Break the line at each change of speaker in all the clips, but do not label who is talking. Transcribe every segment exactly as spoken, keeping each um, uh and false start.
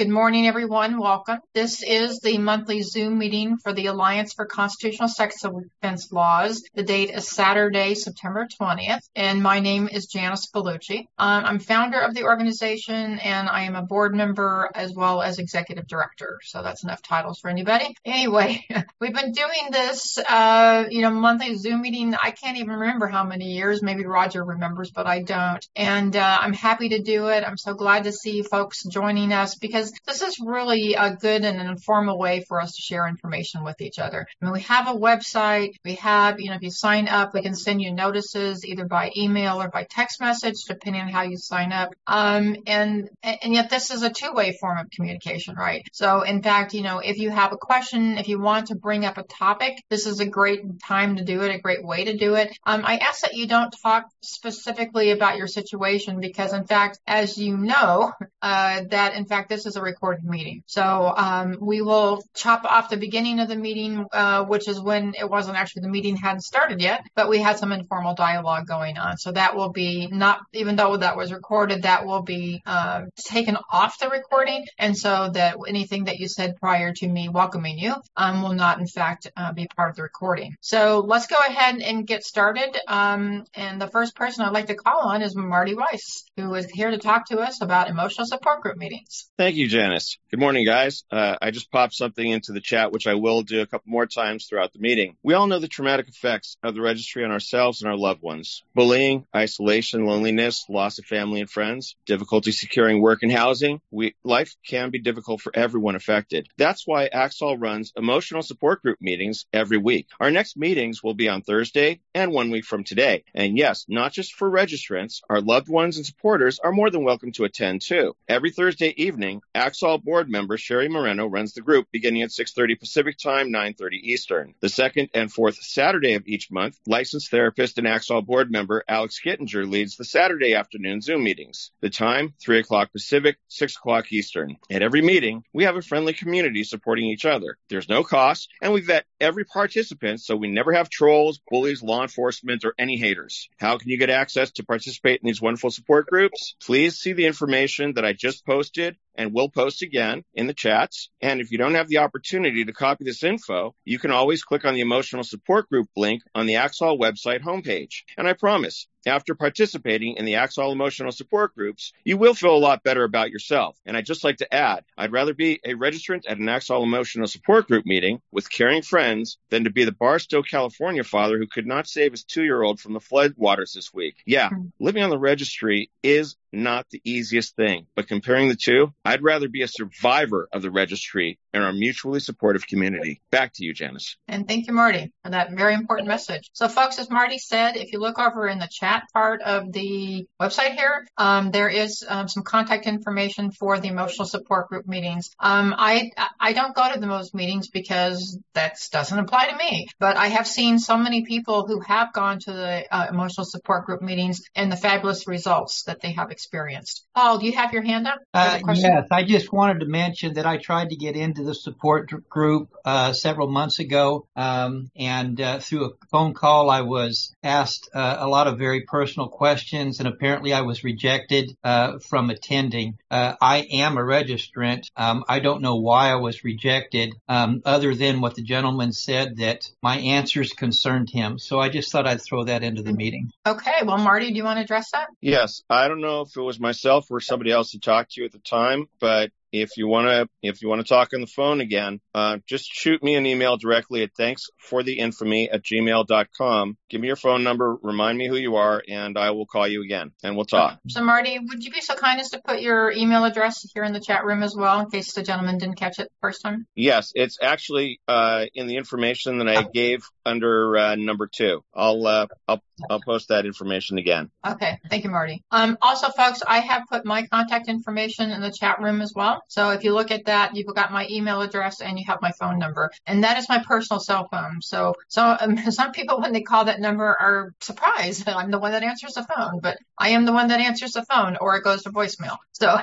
Good morning, everyone. Welcome. This is the monthly Zoom meeting for the Alliance for Constitutional Sex Offense Laws. The date is Saturday, September twentieth, and my name is Janice Bellucci. Um, I'm founder of the organization, and I am a board member as well as executive director. So that's enough titles for anybody. Anyway, we've been doing this, uh, you know, monthly Zoom meeting. I can't even remember how many years. Maybe Roger remembers, but I don't. And uh, I'm happy to do it. I'm so glad to see folks joining us because this is really a good and an informal way for us to share information with each other. I mean, we have a website. We have, you know, if you sign up, we can send you notices either by email or by text message, depending on how you sign up. Um, and, and yet this is a two-way form of communication, right? So in fact, you know, if you have a question, if you want to bring up a topic, this is a great time to do it, a great way to do it. Um, I ask that you don't talk specifically about your situation because in fact, as you know, uh, that in fact, this is a recorded meeting. So um, we will chop off the beginning of the meeting, uh, which is when it wasn't actually the meeting hadn't started yet, but we had some informal dialogue going on. So that will be not, even though that was recorded, that will be uh, taken off the recording. And so that anything that you said prior to me welcoming you um, will not in fact uh, be part of the recording. So let's go ahead and get started. Um, and the first person I'd like to call on is Marty Weiss, who is here to talk to us about emotional support group meetings.
Thank you, Janice. Good morning, guys. Uh, I just popped something into the chat, which I will do a couple more times throughout the meeting. We all know the traumatic effects of the registry on ourselves and our loved ones. Bullying, isolation, loneliness, loss of family and friends, difficulty securing work and housing. We, life can be difficult for everyone affected. That's why Axol runs emotional support group meetings every week. Our next meetings will be on Thursday and one week from today. And yes, not just for registrants, our loved ones and supporters are more than welcome to attend too. Every Thursday evening, Axol board member Sherry Moreno runs the group beginning at six thirty Pacific Time, nine thirty Eastern. The second and fourth Saturday of each month, licensed therapist and Axol board member Alex Gittinger leads the Saturday afternoon Zoom meetings. The time, three o'clock Pacific, six o'clock Eastern. At every meeting, we have a friendly community supporting each other. There's no cost, and we vet every participant so we never have trolls, bullies, law enforcement, or any haters. How can you get access to participate in these wonderful support groups? Please see the information that I just posted and will post again in the chats. And if you don't have the opportunity to copy this info, you can always click on the emotional support group link on the Axol website homepage. And I promise, after participating in the Axol emotional support groups, you will feel a lot better about yourself. And I'd just like to add, I'd rather be a registrant at an Axol emotional support group meeting with caring friends than to be the Barstow, California father who could not save his two-year-old from the flood waters this week. Yeah, living on the registry is not the easiest thing, but comparing the two, I'd rather be a survivor of the registry and our mutually supportive community. Back to you, Janice.
And thank you, Marty, for that very important message. So folks, as Marty said, if you look over in the chat part of the website here, um, there is um, some contact information for the emotional support group meetings. Um, I I don't go to the most meetings because that doesn't apply to me, but I have seen so many people who have gone to the uh, emotional support group meetings and the fabulous results that they have experienced. Paul, do you have your hand up?
Uh, yes, I just wanted to mention that I tried to get into the support group uh, several months ago, um, and uh, through a phone call, I was asked uh, a lot of very personal questions, and apparently I was rejected uh, from attending. Uh, I am a registrant. Um, I don't know why I was rejected, um, other than what the gentleman said that my answers concerned him. So I just thought I'd throw that into the meeting.
Okay. Well, Marty, do you want to address that?
Yes. I don't know if it was myself or somebody else who talked to you at the time, but if you want to, if you want to talk on the phone again, uh, just shoot me an email directly at thanksfortheinfamy at gmail dot com. Give me your phone number, remind me who you are, and I will call you again, and we'll talk.
So, Marty, would you be so kind as to put your email address here in the chat room as well, in case the gentleman didn't catch it the first time?
Yes, it's actually uh, in the information that I gave under uh, number two. I'll, uh, I'll, I'll post that information again.
Okay, thank you, Marty. Um, also, folks, I have put my contact information in the chat room as well. So if you look at that, you've got my email address and you have my phone number. And that is my personal cell phone. So, so um, some people, when they call that number, are surprised that I'm the one that answers the phone. But I am the one that answers the phone, or it goes to voicemail. So,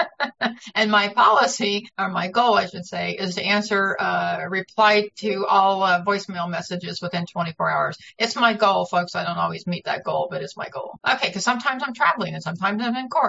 and my policy, or my goal, I should say, is to answer, uh, reply to all uh, voicemail messages within twenty-four hours. It's my goal, folks. I don't always meet that goal, but it's my goal. Okay, because sometimes I'm traveling and sometimes I'm in court.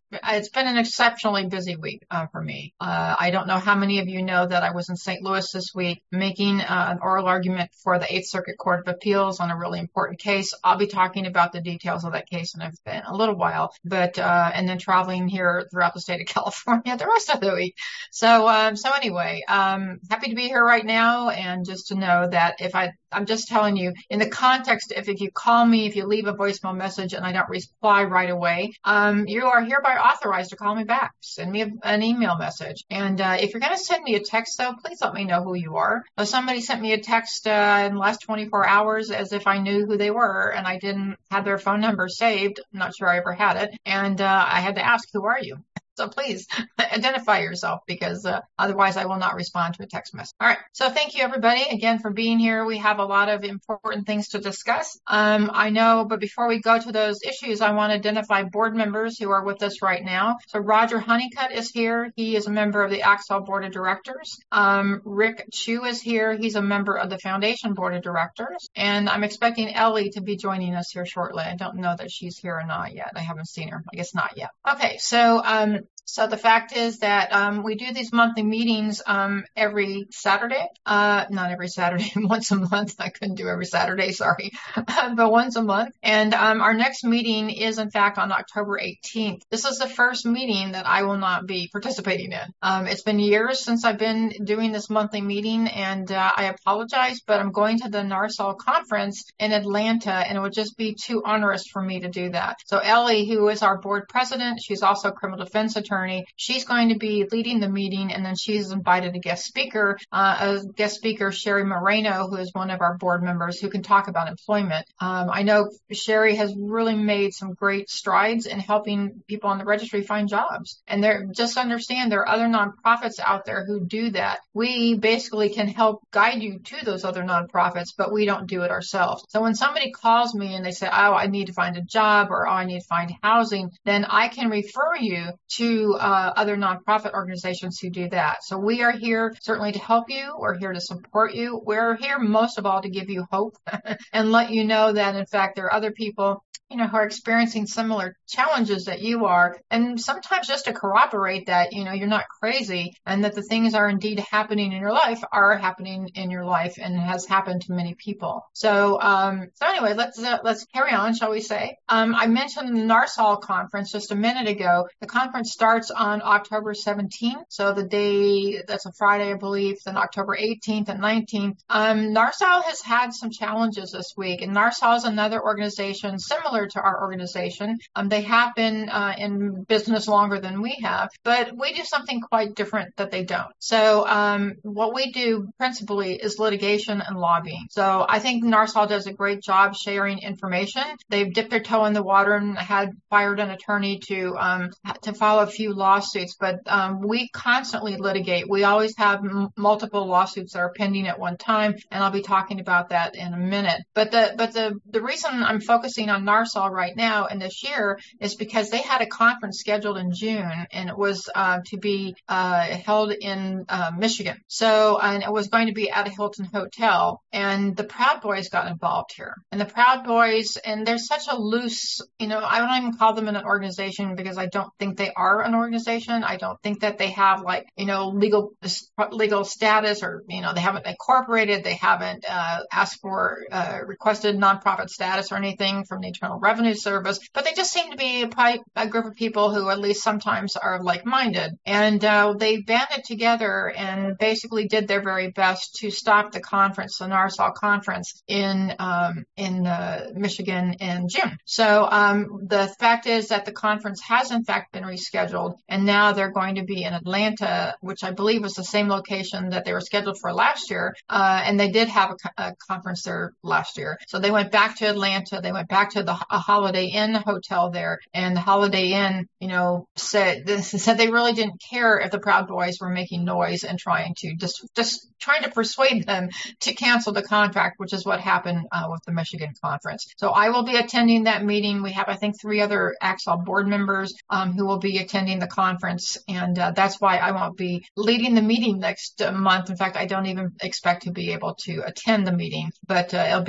it's been an exceptionally busy week uh, for me. Uh, I don't know how many of you know that I was in Saint Louis this week making uh, an oral argument for the Eighth Circuit Court of Appeals on a really important case. I'll be talking about the details of that case in a, in a little while, but uh, and then traveling here throughout the state of California the rest of the week. So um, so anyway, um, happy to be here right now, and just to know that if I I'm just telling you, in the context, if, if you call me, if you leave a voicemail message and I don't reply right away, um, you are hereby authorized to call me back. Send me a, an email message. And uh, if you're going to send me a text, though, please let me know who you are. If somebody sent me a text uh, in the last twenty-four hours as if I knew who they were and I didn't have their phone number saved, I'm not sure I ever had it, and uh, I had to ask, who are you? So please identify yourself, because uh, otherwise I will not respond to a text message. All right. So thank you, everybody, again, for being here. We have a lot of important things to discuss. Um, I know, but before we go to those issues, I want to identify board members who are with us right now. So Roger Honeycutt is here. He is a member of the Axel Board of Directors. Um, Rick Chu is here. He's a member of the Foundation Board of Directors. And I'm expecting Ellie to be joining us here shortly. I don't know that she's here or not yet. I haven't seen her. I guess not yet. Okay. So, um, So the fact is that um, we do these monthly meetings um, every Saturday. Uh, not every Saturday, once a month. I couldn't do every Saturday, sorry, but once a month. And um, our next meeting is, in fact, on October eighteenth. This is the first meeting that I will not be participating in. Um, it's been years since I've been doing this monthly meeting, and uh, I apologize, but I'm going to the NARSOL conference in Atlanta, and it would just be too onerous for me to do that. So Ellie, who is our board president, she's also a criminal defense attorney. She's going to be leading the meeting, and then she's invited a guest speaker, uh, a guest speaker, Sherry Moreno, who is one of our board members who can talk about employment. Um, I know Sherry has really made some great strides in helping people on the registry find jobs. And they're just understand there are other nonprofits out there who do that. We basically can help guide you to those other nonprofits, but we don't do it ourselves. So when somebody calls me and they say, oh, I need to find a job, or oh, I need to find housing, then I can refer you to Uh, other nonprofit organizations who do that. So we are here certainly to help you. We're here to support you. We're here most of all to give you hope and let you know that, in fact, there are other people, you know, who are experiencing similar challenges that you are. And sometimes just to corroborate that, you know, you're not crazy, and that the things are indeed happening in your life are happening in your life and has happened to many people. So, um, so anyway, let's, uh, let's carry on, shall we say. Um, I mentioned the NARSOL conference just a minute ago. The conference starts on October seventeenth. So the day, that's a Friday, I believe, then October eighteenth and nineteenth. Um, NARSOL has had some challenges this week, and NARSOL is another organization similar to our organization. Um, they have been uh, in business longer than we have, but we do something quite different that they don't. So um, what we do principally is litigation and lobbying. So I think NARSOL does a great job sharing information. They've dipped their toe in the water and had fired an attorney to um, to file a few lawsuits, but um, we constantly litigate. We always have m- multiple lawsuits that are pending at one time, and I'll be talking about that in a minute. But the but the the reason I'm focusing on NARSOL right now and this year is because they had a conference scheduled in June, and it was uh, to be uh, held in uh, Michigan. So, and it was going to be at a Hilton hotel, and the Proud Boys got involved here. And the Proud Boys, and they're such a loose, you know, I don't even call them an organization because I don't think they are an organization. I don't think that they have, like, you know, legal legal status, or, you know, they haven't incorporated, they haven't uh, asked for uh, requested nonprofit status or anything from the Internal Revenue Service, but they just seem to be a, a group of people who at least sometimes are like-minded. And uh, they banded together and basically did their very best to stop the conference, the NARSOL conference in um, in uh, Michigan in June. So um, the fact is that the conference has in fact been rescheduled, and now they're going to be in Atlanta, which I believe was the same location that they were scheduled for last year. Uh, and they did have a, a conference there last year. So they went back to Atlanta. They went back to the a Holiday Inn hotel there, and the Holiday Inn, you know, said said they really didn't care if the Proud Boys were making noise and trying to just just trying to persuade them to cancel the contract, which is what happened uh, with the Michigan conference. So I will be attending that meeting. We have, I think, three other Axel board members um, who will be attending the conference, and uh, that's why I won't be leading the meeting next uh, month. In fact, I don't even expect to be able to attend the meeting, but uh, it'll be in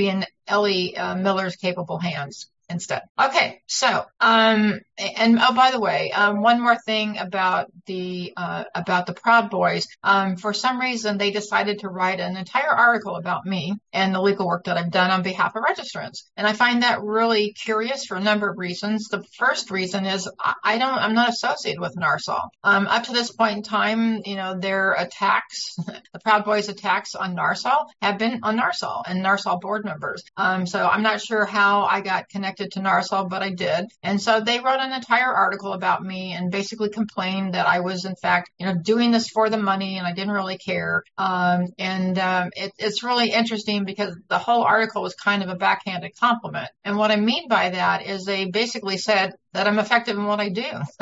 Ellie uh, Miller's capable hands instead. Okay, so um, and oh, by the way, um, one more thing about the uh, about the Proud Boys. Um, for some reason, they decided to write an entire article about me and the legal work that I've done on behalf of registrants, and I find that really curious for a number of reasons. The first reason is I, I don't, I'm not associated with NARSOL. Um, up to this point in time, you know, their attacks, the Proud Boys attacks on NARSOL have been on NARSOL and NARSOL board members. Um, so I'm not sure how I got connected to NARSOL, but I did. And so they wrote an entire article about me and basically complained that I was, in fact, you know, doing this for the money and I didn't really care. Um, and um, it, it's really interesting because the whole article was kind of a backhanded compliment. And what I mean by that is they basically said that I'm effective in what I do.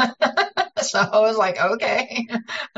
So I was like, okay.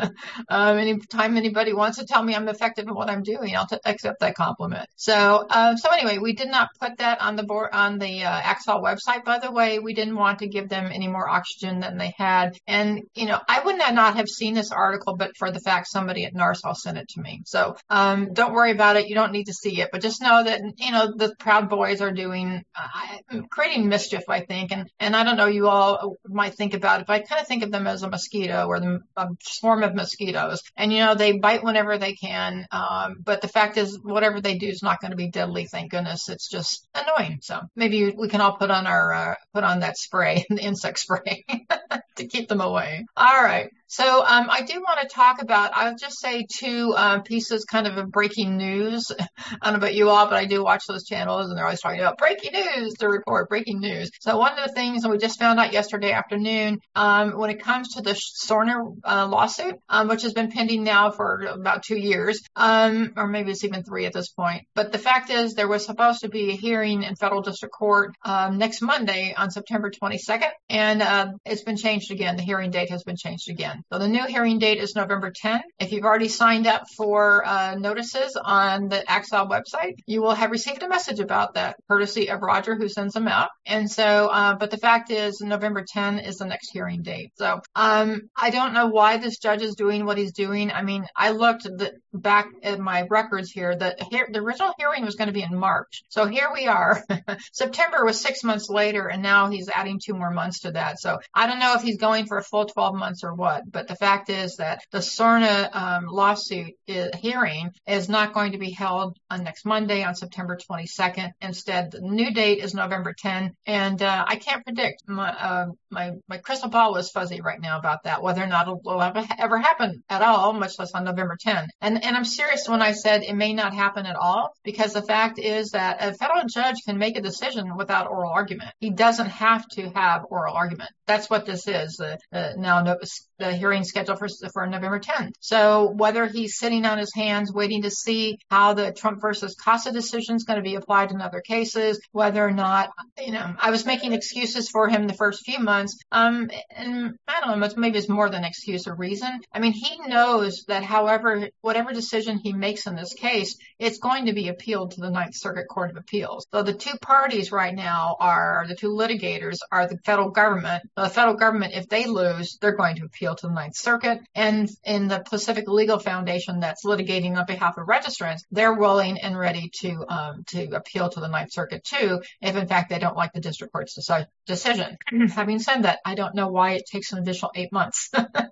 um, anytime anybody wants to tell me I'm effective in what I'm doing, I'll t- accept that compliment. So, uh, so anyway, we did not put that on the board on the uh, Axol website. By the way, we didn't want to give them any more oxygen than they had. And you know, I would not have seen this article, but for the fact somebody at NARSOL sent it to me. So, um, don't worry about it. You don't need to see it, but just know that you know the Proud Boys are doing uh, creating mischief, I think. And and I don't know, you all might think about it, but I kind of think of them as a mosquito or the, a swarm of mosquitoes. And, you know, they bite whenever they can. Um, but the fact is, whatever they do is not going to be deadly. Thank goodness. It's just annoying. So maybe we can all put on our, uh, put on that spray, the insect spray to keep them away. All right. So um, I do want to talk about, I'll just say two uh, pieces kind of of breaking news. I don't know about you all, but I do watch those channels and they're always talking about breaking news to report breaking news. So one of the things that we just found out yesterday afternoon, um, when it comes to the Sorna uh, lawsuit, um, which has been pending now for about two years, um, or maybe it's even three at this point. But the fact is there was supposed to be a hearing in federal district court um, next Monday on September twenty-second, and uh, it's been changed again. The hearing date has been changed again. So the new hearing date is November tenth. If you've already signed up for uh, notices on the Axol website, you will have received a message about that, courtesy of Roger, who sends them out. And so, uh, but the fact is November tenth is the next hearing date. So um, I don't know why this judge is doing what he's doing. I mean, I looked the, back at my records here. The, the original hearing was going to be in March. So here we are. September was six months later, and now he's adding two more months to that. So I don't know if he's going for a full twelve months or what. But the fact is that the Sorna um, lawsuit is, hearing is not going to be held on next Monday on September twenty-second. Instead, the new date is November tenth. And uh, I can't predict. My, uh, my my crystal ball is fuzzy right now about that, whether or not it will ever, ever happen at all, much less on November tenth. And, and I'm serious when I said it may not happen at all, because the fact is that a federal judge can make a decision without oral argument. He doesn't have to have oral argument. That's what this is. Uh, uh, now, no, the hearing scheduled for, for November tenth. So whether he's sitting on his hands waiting to see how the Trump versus Casa decision is going to be applied in other cases, whether or not, you know, I was making excuses for him the first few months. Um, and I don't know, maybe it's more than excuse or reason. I mean, he knows that however, whatever decision he makes in this case, it's going to be appealed to the Ninth Circuit Court of Appeals. So the two parties right now are, the two litigators are the federal government. The federal government, if they lose, they're going to appeal to the Ninth Circuit. And in the Pacific Legal Foundation that's litigating on behalf of registrants, they're willing and ready to um, to appeal to the Ninth Circuit too, if in fact they don't like the district court's deci- decision. Having said that, I don't know why it takes an additional eight months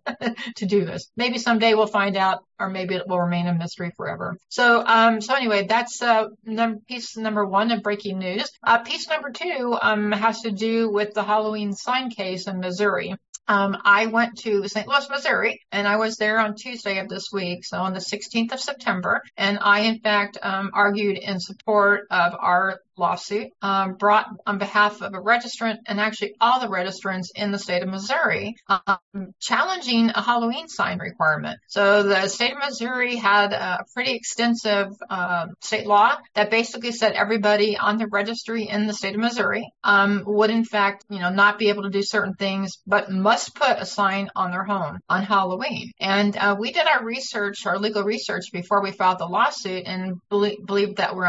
to do this. Maybe someday we'll find out, or maybe it will remain a mystery forever. So, um, so anyway, that's uh, num- piece number one of breaking news. Uh, piece number two um, has to do with the Halloween sign case in Missouri. Um, I went to Saint Louis, Missouri, and I was there on Tuesday of this week, so on the sixteenth of September, and I, in fact, um, argued in support of our lawsuit um, brought on behalf of a registrant and actually all the registrants in the state of Missouri um, challenging a Halloween sign requirement. So the state of Missouri had a pretty extensive uh, state law that basically said everybody on the registry in the state of Missouri um, would in fact, you know, not be able to do certain things, but must put a sign on their home on Halloween. And uh, we did our research, our legal research before we filed the lawsuit, and believe, believe that we're on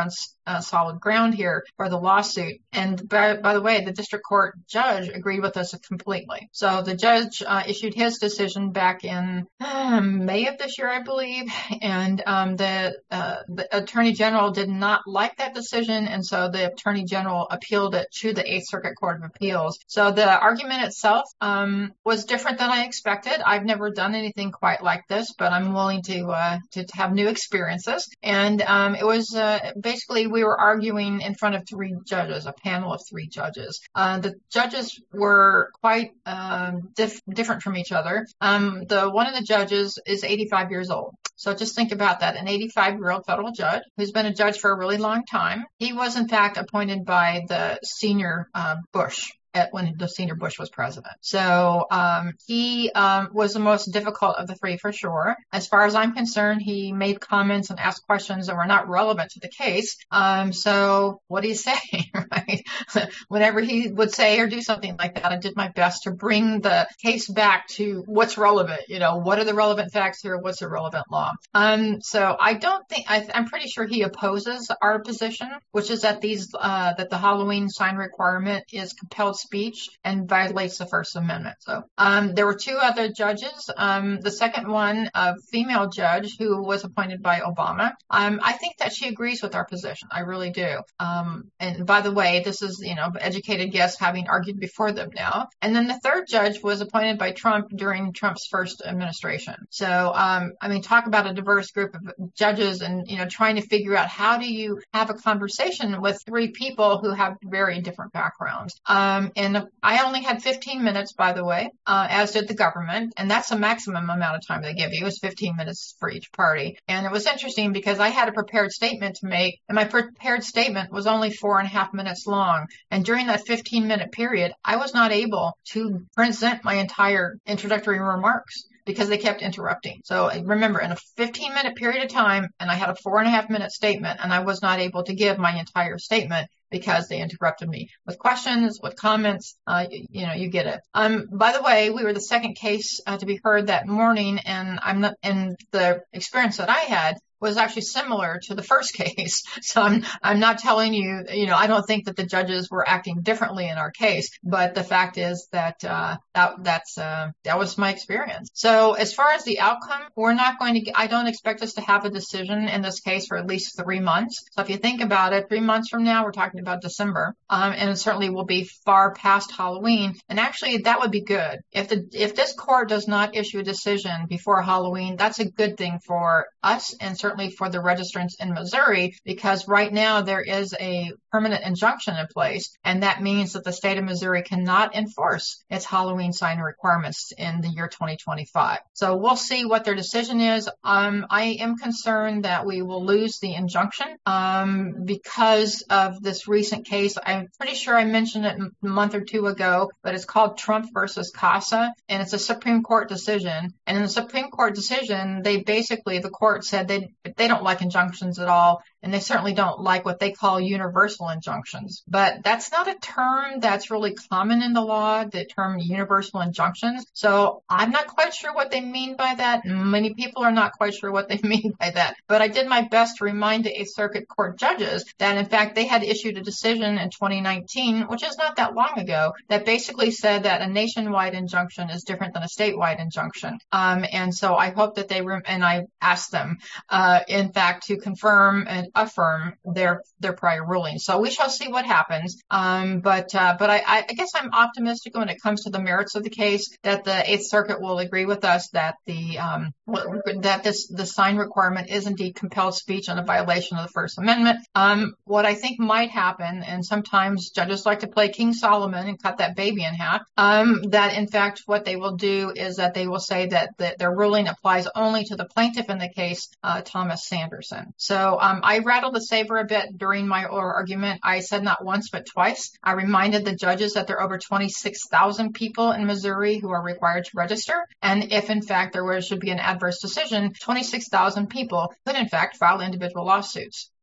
uh, solid ground here for the lawsuit. And by, by the way, the district court judge agreed with us completely. So the judge uh, issued his decision back in uh, May of this year, I believe, and um, the, uh, the Attorney General did not like that decision, and so the Attorney General appealed it to the Eighth Circuit Court of Appeals. So the argument itself um, was different than I expected. I've never done anything quite like this, but I'm willing to uh, to, to have new experiences. And um, it was uh, basically we were arguing in front of three judges, a panel of three judges. Uh, the judges were quite uh, dif- different from each other. Um, the one of the judges is eighty-five years old. So just think about that. An eighty-five-year-old federal judge who's been a judge for a really long time. He was, in fact, appointed by the senior uh, Bush. At when the senior Bush was president. So um, he um, was the most difficult of the three for sure. As far as I'm concerned, he made comments and asked questions that were not relevant to the case. Um, so what do you say, right? Whenever he would say or do something like that, I did my best to bring the case back to what's relevant. You know, what are the relevant facts here? What's the relevant law? Um, so I don't think, I, I'm pretty sure he opposes our position, which is that these, uh, that the Halloween sign requirement is compelled speech and violates the First Amendment. So um, there were two other judges. Um, the second one, a female judge who was appointed by Obama. Um, I think that she agrees with our position. I really do. Um, and by the way, this is, you know, educated guests having argued before them now. And then the third judge was appointed by Trump during Trump's first administration. So, um, I mean, talk about a diverse group of judges and, you know, trying to figure out how do you have a conversation with three people who have very different backgrounds. Um, And I only had fifteen minutes, by the way, uh, as did the government. And that's the maximum amount of time they give you is fifteen minutes for each party. And it was interesting because I had a prepared statement to make, and my prepared statement was only four and a half minutes long. And during that fifteen minute period, I was not able to present my entire introductory remarks, because they kept interrupting. So remember, in a fifteen minute period of time, and I had a four and a half minute statement, and I was not able to give my entire statement because they interrupted me with questions, with comments. Uh, you, you know, you get it. Um, by the way, we were the second case uh, to be heard that morning, and I'm not, and the experience that I had was actually similar to the first case. So I'm, I'm not telling you, you know, I don't think that the judges were acting differently in our case, but the fact is that, uh, that, that's, uh, that was my experience. So as far as the outcome, we're not going to get, I don't expect us to have a decision in this case for at least three months. So if you think about it, three months from now, we're talking about December, um, and it certainly will be far past Halloween. And actually that would be good. If the, if this court does not issue a decision before Halloween, that's a good thing for us and certainly for the registrants in Missouri, because right now there is a permanent injunction in place, and that means that the state of Missouri cannot enforce its Halloween sign requirements in the year twenty twenty-five. So we'll see what their decision is. Um, I am concerned that we will lose the injunction um, because of this recent case. I'm pretty sure I mentioned it a month or two ago, but it's called Trump versus Casa, and it's a Supreme Court decision. And in the Supreme Court decision, they basically, the court said they they don't like injunctions at all, and they certainly don't like what they call universal injunctions. But that's not a term that's really common in the law, the term universal injunctions. So I'm not quite sure what they mean by that. Many people are not quite sure what they mean by that. But I did my best to remind the Eighth Circuit Court judges that, in fact, they had issued a decision in twenty nineteen, which is not that long ago, that basically said that a nationwide injunction is different than a statewide injunction. Um, and so I hope that they, re- and I asked them, uh, in fact, to confirm and affirm their their prior ruling. So we shall see what happens. Um, but uh, but I, I guess I'm optimistic when it comes to the merits of the case that the Eighth Circuit will agree with us that the um, that this the sign requirement is indeed compelled speech and a violation of the First Amendment. Um, what I think might happen, and sometimes judges like to play King Solomon and cut that baby in half, um, that in fact what they will do is that they will say that the, their ruling applies only to the plaintiff in the case, uh, Thomas Sanderson. So um, I rattled the saber a bit during my oral argument. I said not once but twice. I reminded the judges that there are over twenty-six thousand people in Missouri who are required to register. And if in fact there was, should be an adverse decision, twenty-six thousand people could in fact file individual lawsuits.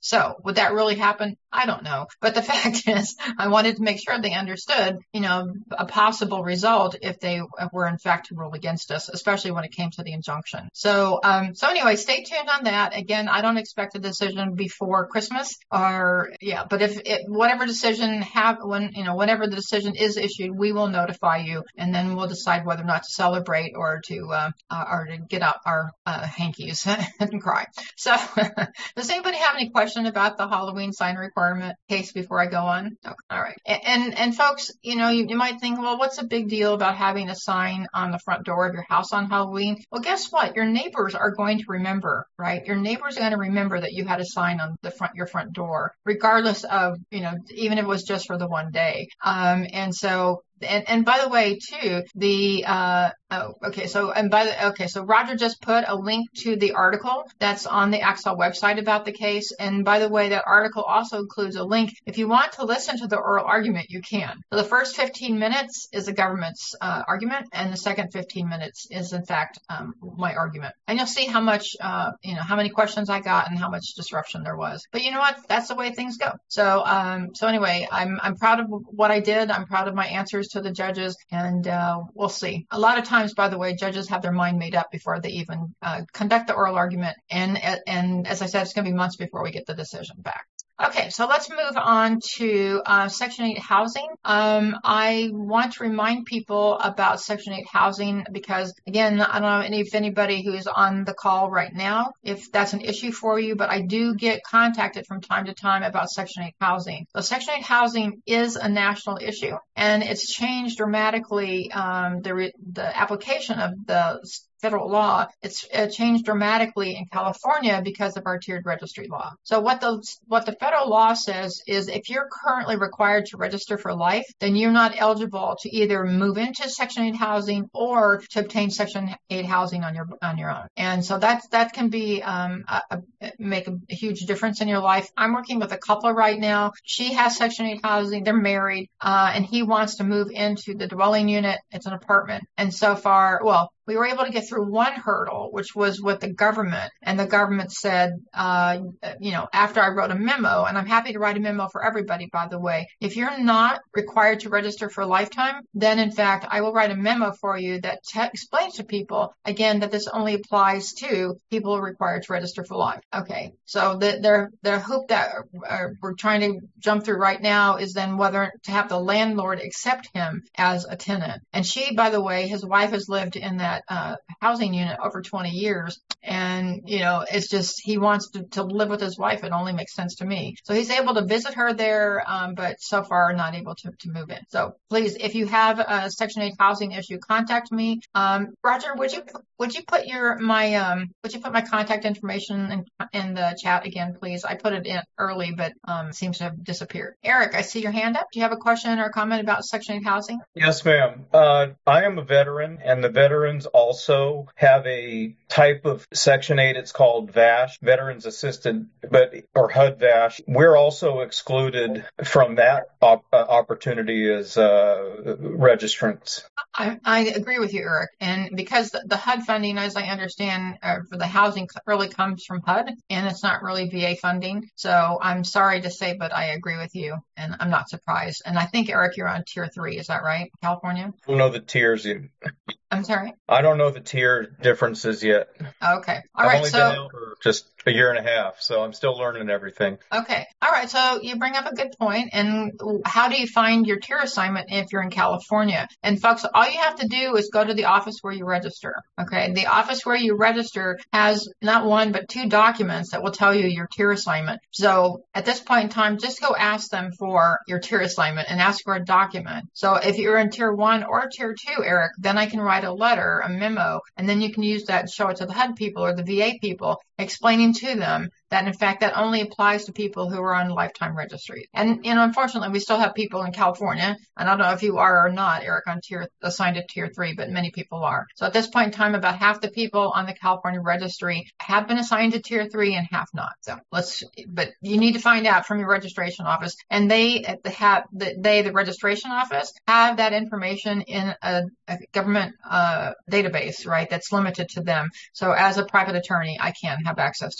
So would that really happen? I don't know. But the fact is, I wanted to make sure they understood, you know, a possible result if they were in fact to rule against us, especially when it came to the injunction. So, um, so anyway, stay tuned on that. Again, I don't expect a decision before Christmas or, yeah, but if it, whatever decision have, when, you know, whenever the decision is issued, we will notify you, and then we'll decide whether or not to celebrate or to, uh, uh or to get out our, uh, hankies and cry. So, does anybody have any question about the Halloween sign requirement case before I go on? Okay. All right. And, and, and folks, you know, you, you might think, well, what's the big deal about having a sign on the front door of your house on Halloween? Well, guess what? Your neighbors are going to remember, right? Your neighbors are going to remember that you had a sign on the front, your front door, regardless of, you know, even if it was just for the one day. Um, and so, And, and by the way, too, the, uh, oh, okay, so, and by the, okay, so Roger just put a link to the article that's on the Axel website about the case. And by the way, that article also includes a link. If you want to listen to the oral argument, you can. So the first fifteen minutes is the government's, uh, argument, and the second fifteen minutes is, in fact, um, my argument. And you'll see how much, uh, you know, how many questions I got and how much disruption there was. But you know what? That's the way things go. So, um, so anyway, I'm, I'm proud of what I did. I'm proud of my answers to the judges, and uh, we'll see. A lot of times, by the way, judges have their mind made up before they even uh, conduct the oral argument, and and as I said, it's going to be months before we get the decision back. Okay, so let's move on to uh, Section eight housing. Um, I want to remind people about Section eight housing because, again, I don't know if anybody who's on the call right now, if that's an issue for you, but I do get contacted from time to time about Section eight housing. So Section eight housing is a national issue, and it's changed dramatically. Um, the, re- the application of the federal law, it's uh, changed dramatically in California because of our tiered registry law. So what the what the federal law says is if you're currently required to register for life, then you're not eligible to either move into Section eight housing or to obtain Section eight housing on your on your own. And so that that can be um, a, a, make a, a huge difference in your life. I'm working with a couple right now. She has Section eight housing. They're married, uh, and he wants to move into the dwelling unit. It's an apartment. And so far, well, we were able to get through one hurdle, which was with the government. And the government said, uh, you know, after I wrote a memo, and I'm happy to write a memo for everybody, by the way, if you're not required to register for a lifetime, then in fact, I will write a memo for you that t- explains to people, again, that this only applies to people required to register for life. Okay. So the, their, their hoop that uh, we're trying to jump through right now is then whether to have the landlord accept him as a tenant. And she, by the way, his wife has lived in that Uh, housing unit over twenty years. And, you know, it's just, he wants to, to live with his wife. It only makes sense to me. So he's able to visit her there, um, but so far not able to, to move in. So please, if you have a Section eight housing issue, contact me. Um, Roger, would you, would you put your, my, um, would you put my contact information in, in the chat again, please? I put it in early, but, um, it seems to have disappeared. Eric, I see your hand up. Do you have a question or a comment about Section eight housing?
Yes, ma'am. Uh, I am a veteran, and the veterans also have a type of Section eight. It's called V A S H, Veterans Assisted, but or H U D V A S H. We're also excluded from that op- uh, opportunity as uh, registrants.
I, I agree with you, Eric. And because the, the H U D funding, as I understand, uh, for the housing really comes from H U D, and it's not really V A funding. So I'm sorry to say, but I agree with you, and I'm not surprised. And I think, Eric, you're on tier three. Is that right? California?
I don't know the tiers yet.
I'm sorry?
I don't know the tier differences yet.
Okay. All
I've
right.
only
So
been out for just a year and a half, so I'm still learning everything.
Okay. All right. So you bring up a good point. And how do you find your tier assignment if you're in California? And folks, all you have to do is go to the office where you register. Okay. The office where you register has not one, but two documents that will tell you your tier assignment. So at this point in time, just go ask them for your tier assignment and ask for a document. So if you're in tier one or tier two, Eric, then I can write a letter, a memo, and then you can use that and show it to the H U D people or the V A people, explaining to them that, in fact, that only applies to people who are on lifetime registry. And, you know, unfortunately, we still have people in California, and I don't know if you are or not, Eric, on tier, assigned to tier three, but many people are. So at this point in time, about half the people on the California registry have been assigned to tier three and half not. So let's, but you need to find out from your registration office, and they have, they, the registration office, have that information in a, a government uh, database, right, that's limited to them. So as a private attorney, I can't have access to it.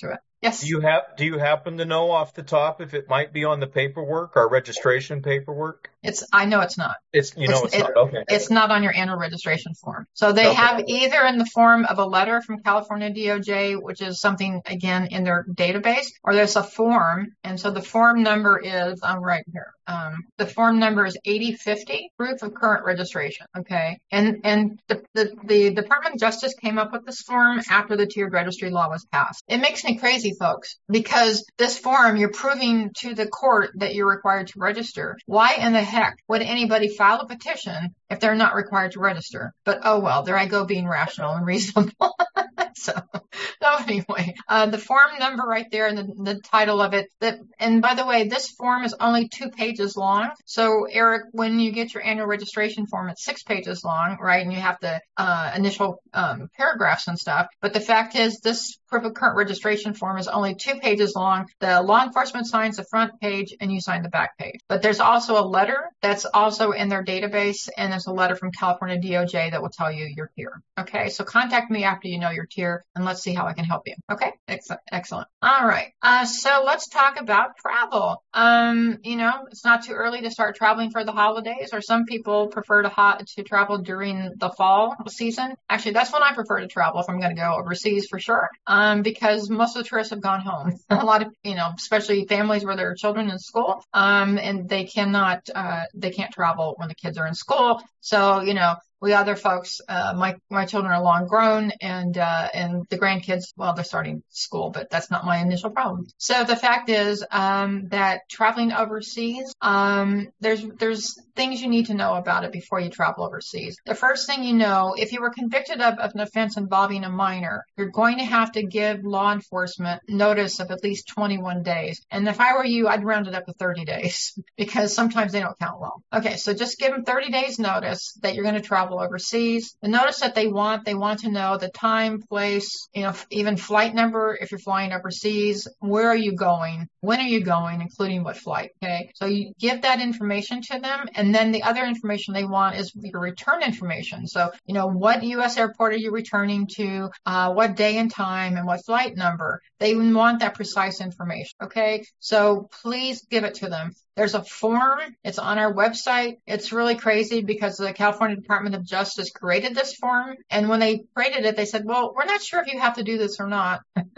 Yes.
Do you have, do you happen to know off the top if it might be on the paperwork, our registration paperwork?
It's, I know it's not.
It's, you know, it's, it's
it,
not. Okay.
It's not on your annual registration form. So they
okay.
have either in the form of a letter from California D O J, which is something, again, in their database, or there's a form. And so the form number is, I'm right here. Um, the form number is eighty fifty, proof of current registration. Okay. And, and the, the, the Department of Justice came up with this form after the tiered registry law was passed. It makes me crazy, folks, because this form, you're proving to the court that you're required to register. Why in the heck would anybody file a petition if they're not required to register? But oh well, there I go being rational and reasonable. so, so anyway, uh, the form number right there and the, the title of it. That, and by the way, this form is only two pages long. So Eric, when you get your annual registration form, it's six pages long, right? And you have the uh, initial um, paragraphs and stuff. But the fact is, this proof of current registration form is only two pages long. The law enforcement signs the front page and you sign the back page. But there's also a letter that's also in their database, and there's a letter from California D O J that will tell you your tier. Okay, so contact me after you know your tier, and let's see how I can help you. Okay, excellent. Excellent. All right, uh, so let's talk about travel. Um, you know, it's not too early to start traveling for the holidays, or some people prefer to ho- to travel during the fall season. Actually, that's when I prefer to travel if I'm going to go overseas for sure, um, because most of the tourists have gone home. A lot of, you know, especially families where there are children in school, um, and they cannot, uh, they can't travel when the kids are in school. So, you know, we other folks, uh, my, my children are long grown, and, uh, and the grandkids, well, they're starting school, but that's not my initial problem. So the fact is, um, that traveling overseas, um, there's, there's things you need to know about it before you travel overseas. The first thing you know, if you were convicted of, of an offense involving a minor, you're going to have to give law enforcement notice of at least twenty-one days. And if I were you, I'd round it up to thirty days because sometimes they don't count well. Okay. So just give them thirty days notice that you're going to travel overseas. The notice that they want, they want to know the time, place, you know, even flight number if you're flying overseas. Where are you going? When are you going, including what flight? Okay. So you give that information to them. And then the other information they want is your return information. So, you know, what U S airport are you returning to? Uh, what day and time and what flight number? They want that precise information. Okay. So please give it to them. There's a form. It's on our website. It's really crazy because the California Department of Justice created this form. And when they created it, they said, well, we're not sure if you have to do this or not.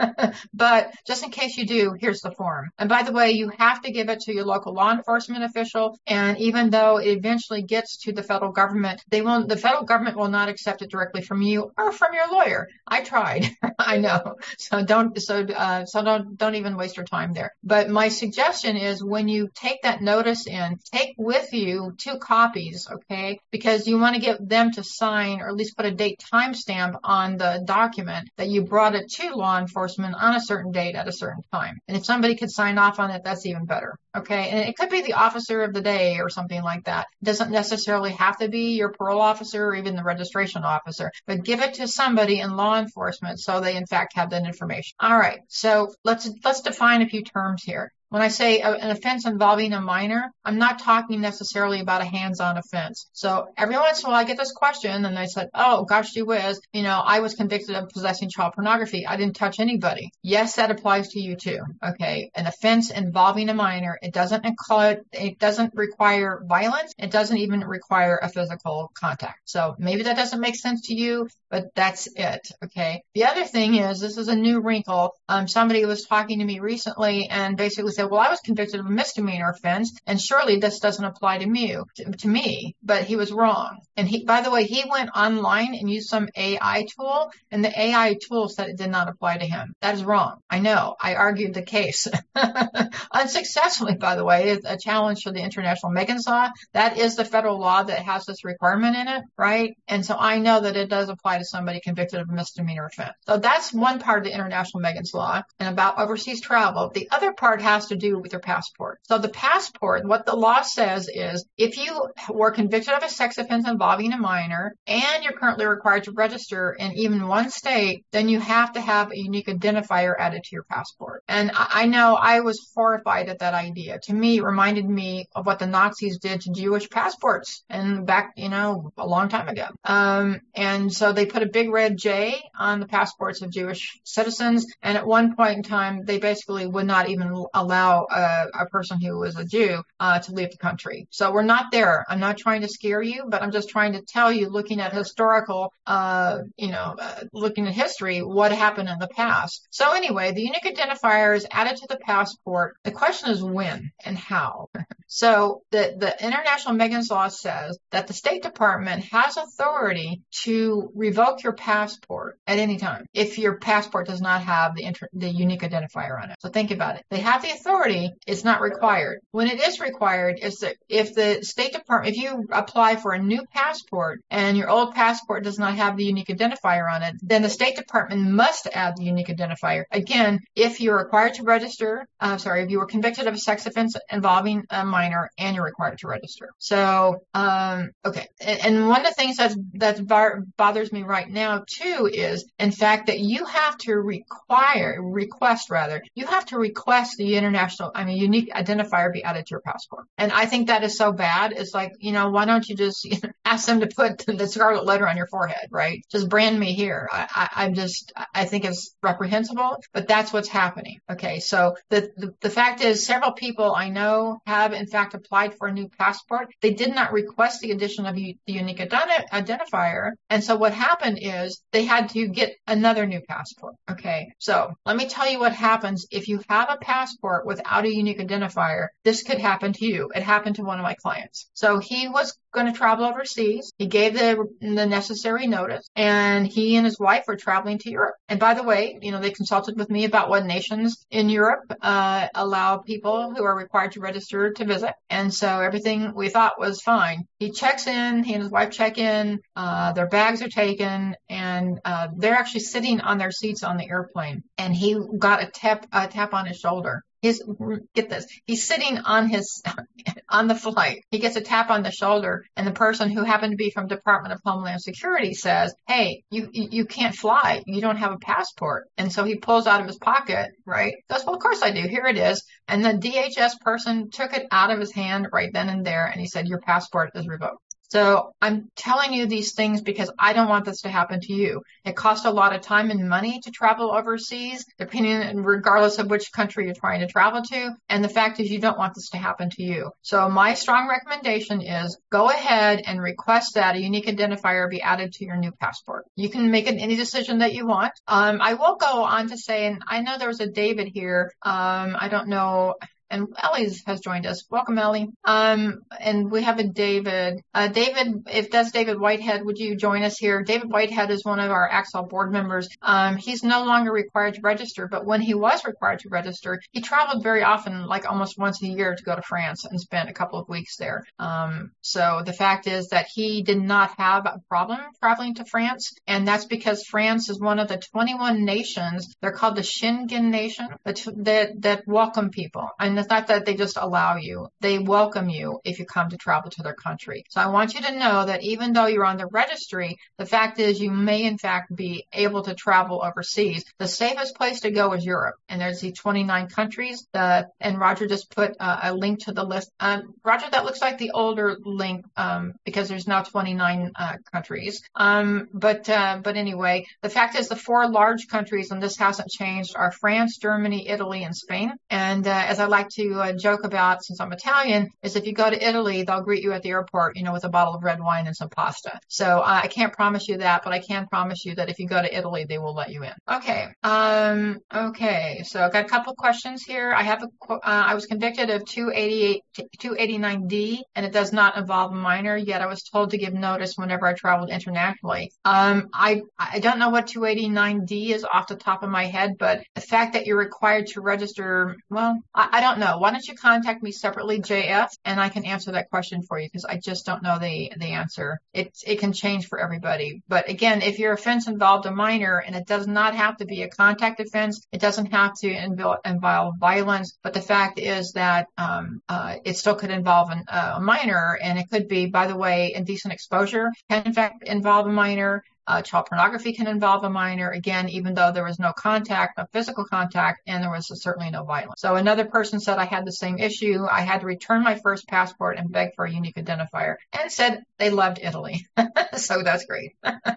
But just in case you do, here's the form. And by the way, you have to give it to your local law enforcement official. And even though it eventually gets to the federal government, they won't, the federal government will not accept it directly from you or from your lawyer. I tried. I know. So don't, so, uh, so don't, don't even waste your time there. But my suggestion is when you take that notice in, take with you two copies, okay? Because you want to get them to sign or at least put a date timestamp on the document that you brought it to law enforcement on a certain date at a certain time. And if somebody could sign off on it, that's even better, okay? And it could be the officer of the day or something like that. It doesn't necessarily have to be your parole officer or even the registration officer, but give it to somebody in law enforcement so they in fact have that information. All right, so let's let's define a few terms here. When I say an offense involving a minor, I'm not talking necessarily about a hands-on offense. So every once in a while I get this question and I said, oh, gosh, gee whiz, you know, I was convicted of possessing child pornography. I didn't touch anybody. Yes, that applies to you too. Okay. An offense involving a minor, it doesn't include, it doesn't require violence. It doesn't even require a physical contact. So maybe that doesn't make sense to you, but that's it. Okay. The other thing is, this is a new wrinkle. Um, somebody was talking to me recently and basically said, well, I was convicted of a misdemeanor offense, and surely this doesn't apply to me, to, to me, but he was wrong. And he, by the way, he went online and used some A I tool, and the A I tool said it did not apply to him. That is wrong. I know. I argued the case unsuccessfully, by the way. It's a challenge for the International Megan's Law. That is the federal law that has this requirement in it, right? And so I know that it does apply to somebody convicted of a misdemeanor offense. So that's one part of the International Megan's Law and about overseas travel. The other part has to do with your passport. So the passport, what the law says is if you were convicted of a sex offense involving a minor and you're currently required to register in even one state, then you have to have a unique identifier added to your passport. And I, I know I was horrified at that idea. idea. To me, it reminded me of what the Nazis did to Jewish passports and back, you know, a long time ago. Um, and so they put a big red J on the passports of Jewish citizens. And at one point in time, they basically would not even allow a, a person who was a Jew uh, to leave the country. So we're not there. I'm not trying to scare you, but I'm just trying to tell you, looking at historical, uh, you know, uh, looking at history, what happened in the past. So anyway, the unique identifier is added to the passport. The question is when and how. So the, the International Megan's Law says that the State Department has authority to revoke your passport at any time if your passport does not have the, inter- the unique identifier on it. So think about it. They have the authority. It's not required. When it is required is that if the State Department, if you apply for a new passport and your old passport does not have the unique identifier on it, then the State Department must add the unique identifier. Again, if you're required to register, uh, sorry, if you were convicted of a sex offense involving a minor and you're required to register. So, um, okay. And, and one of the things that's, that bar- bothers me right now too is, in fact, that you have to require, request rather, you have to request the international, I mean, unique identifier be added to your passport. And I think that is so bad. It's like, you know, why don't you just you know, ask them to put the scarlet letter on your forehead, right? Just brand me here. I, I, I'm just, I think it's reprehensible, but that's what's happening. Okay. So the, the, the fact is several people I know have in fact applied for a new passport. They did not request the addition of the unique ident- identifier. And so what happened is they had to get another new passport. Okay. So let me tell you what happens if you have a passport without a unique identifier. This could happen to you. It happened to one of my clients. So he was going to travel overseas. He gave the, the necessary notice and he and his wife were traveling to Europe. And by the way, you know, they consulted with me about what nations in Europe uh, allow people who are required to register to visit. And so everything we thought was fine. He checks in, he and his wife check in, uh, their bags are taken, and uh, they're actually sitting on their seats on the airplane. And he got a tap, a tap on his shoulder. His, get this, he's sitting on his, on the flight. He gets a tap on the shoulder and the person who happened to be from Department of Homeland Security says, hey, you, you can't fly. You don't have a passport. And so he pulls out of his pocket, right? Goes, well, of course I do. Here it is. And the D H S person took it out of his hand right then and there. And he said, your passport is revoked. So I'm telling you these things because I don't want this to happen to you. It costs a lot of time and money to travel overseas, depending, regardless of which country you're trying to travel to. And the fact is you don't want this to happen to you. So my strong recommendation is go ahead and request that a unique identifier be added to your new passport. You can make it any decision that you want. Um, I will go on to say, and I know there was a David here. Um, I don't know. And Ellie has joined us. Welcome, Ellie. Um, and we have a David. Uh, David, if that's David Whitehead, would you join us here? David Whitehead is one of our Axel board members. Um, he's no longer required to register, but when he was required to register, he traveled very often, like almost once a year, to go to France and spent a couple of weeks there. Um, so the fact is that he did not have a problem traveling to France, and that's because France is one of the twenty-one nations. They're called the Schengen nation that that, that welcome people. And it's not that they just allow you. They welcome you if you come to travel to their country. So I want you to know that even though you're on the registry, the fact is you may in fact be able to travel overseas. The safest place to go is Europe. And there's the twenty-nine countries. The, and Roger just put uh, a link to the list. Um, Roger, that looks like the older link um, because there's now twenty-nine uh, countries. Um, but, uh, but anyway, the fact is the four large countries, and this hasn't changed, are France, Germany, Italy, and Spain. And uh, as I like to uh, joke about, since I'm Italian, is if you go to Italy, they'll greet you at the airport, you know, with a bottle of red wine and some pasta. So uh, I can't promise you that, but I can promise you that if you go to Italy, they will let you in. Okay. Um, okay. So I've got a couple of questions here. I have a, uh, I was convicted of two eighty-eight, two eighty-nine D, and it does not involve a minor, yet I was told to give notice whenever I traveled internationally. Um, I, I don't know what two eighty-nine D is off the top of my head, but the fact that you're required to register, well, I, I don't know. Why don't you contact me separately, J F, and I can answer that question for you because I just don't know the, the answer. It, it can change for everybody. But again, if your offense involved a minor, and it does not have to be a contact offense, it doesn't have to involve, involve violence, but the fact is that um, uh, it still could involve an, uh, a minor, and it could be, by the way, indecent exposure can in fact involve a minor. Uh, child pornography can involve a minor, again, even though there was no contact, no physical contact, and there was certainly no violence. So another person said I had the same issue. I had to return my first passport and beg for a unique identifier, and said they loved Italy. So that's great.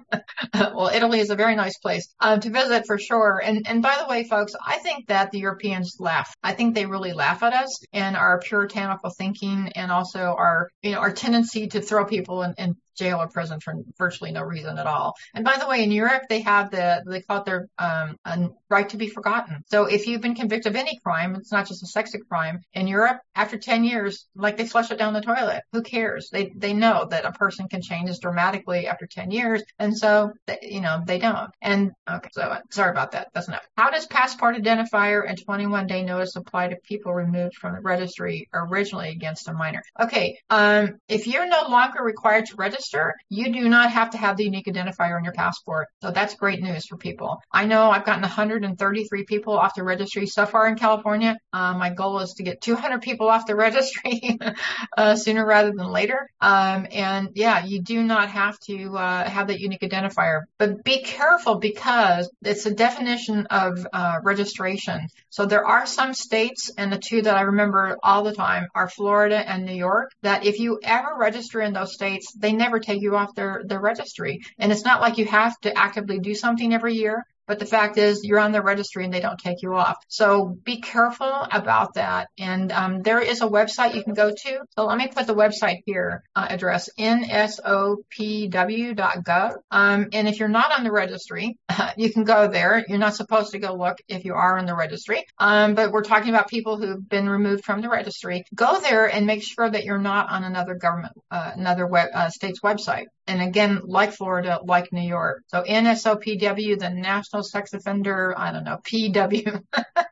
Well, Italy is a very nice place uh, to visit for sure. And and by the way, folks, I think that the Europeans laugh. I think they really laugh at us and our puritanical thinking, and also our you know our tendency to throw people in, in jail or prison for virtually no reason at all. And by the way, in Europe, they have the, they call it their um, a right to be forgotten. So if you've been convicted of any crime, it's not just a sex crime. In Europe, after ten years, like they flush it down the toilet. Who cares? They they know that a person can change dramatically after ten years. And so, they, you know, they don't. And okay, so sorry about that. That's enough. How does passport identifier and twenty-one day notice apply to people removed from the registry originally against a minor? Okay, um, if you're no longer required to register, you do not have to have the unique identifier on your passport. So that's great news for people. I know I've gotten one hundred thirty-three people off the registry so far in California. Uh, my goal is to get two hundred people off the registry uh, sooner rather than later. Um, and yeah, you do not have to uh, have that unique identifier. But be careful, because it's a definition of uh, registration. So there are some states, and the two that I remember all the time are Florida and New York, that if you ever register in those states, they never take you off their, their registry. And it's not like you have to actively do something every year. But the fact is, you're on the registry and they don't take you off. So be careful about that. And um, there is a website you can go to. So let me put the website here, uh, address N S O P W dot gov. Um, and if you're not on the registry, uh, you can go there. You're not supposed to go look if you are in the registry. Um, but we're talking about people who've been removed from the registry. Go there and make sure that you're not on another government, uh, another web, uh, state's website. And again, like Florida, like New York. So N S O P W, the National Sex Offender, I don't know, P W.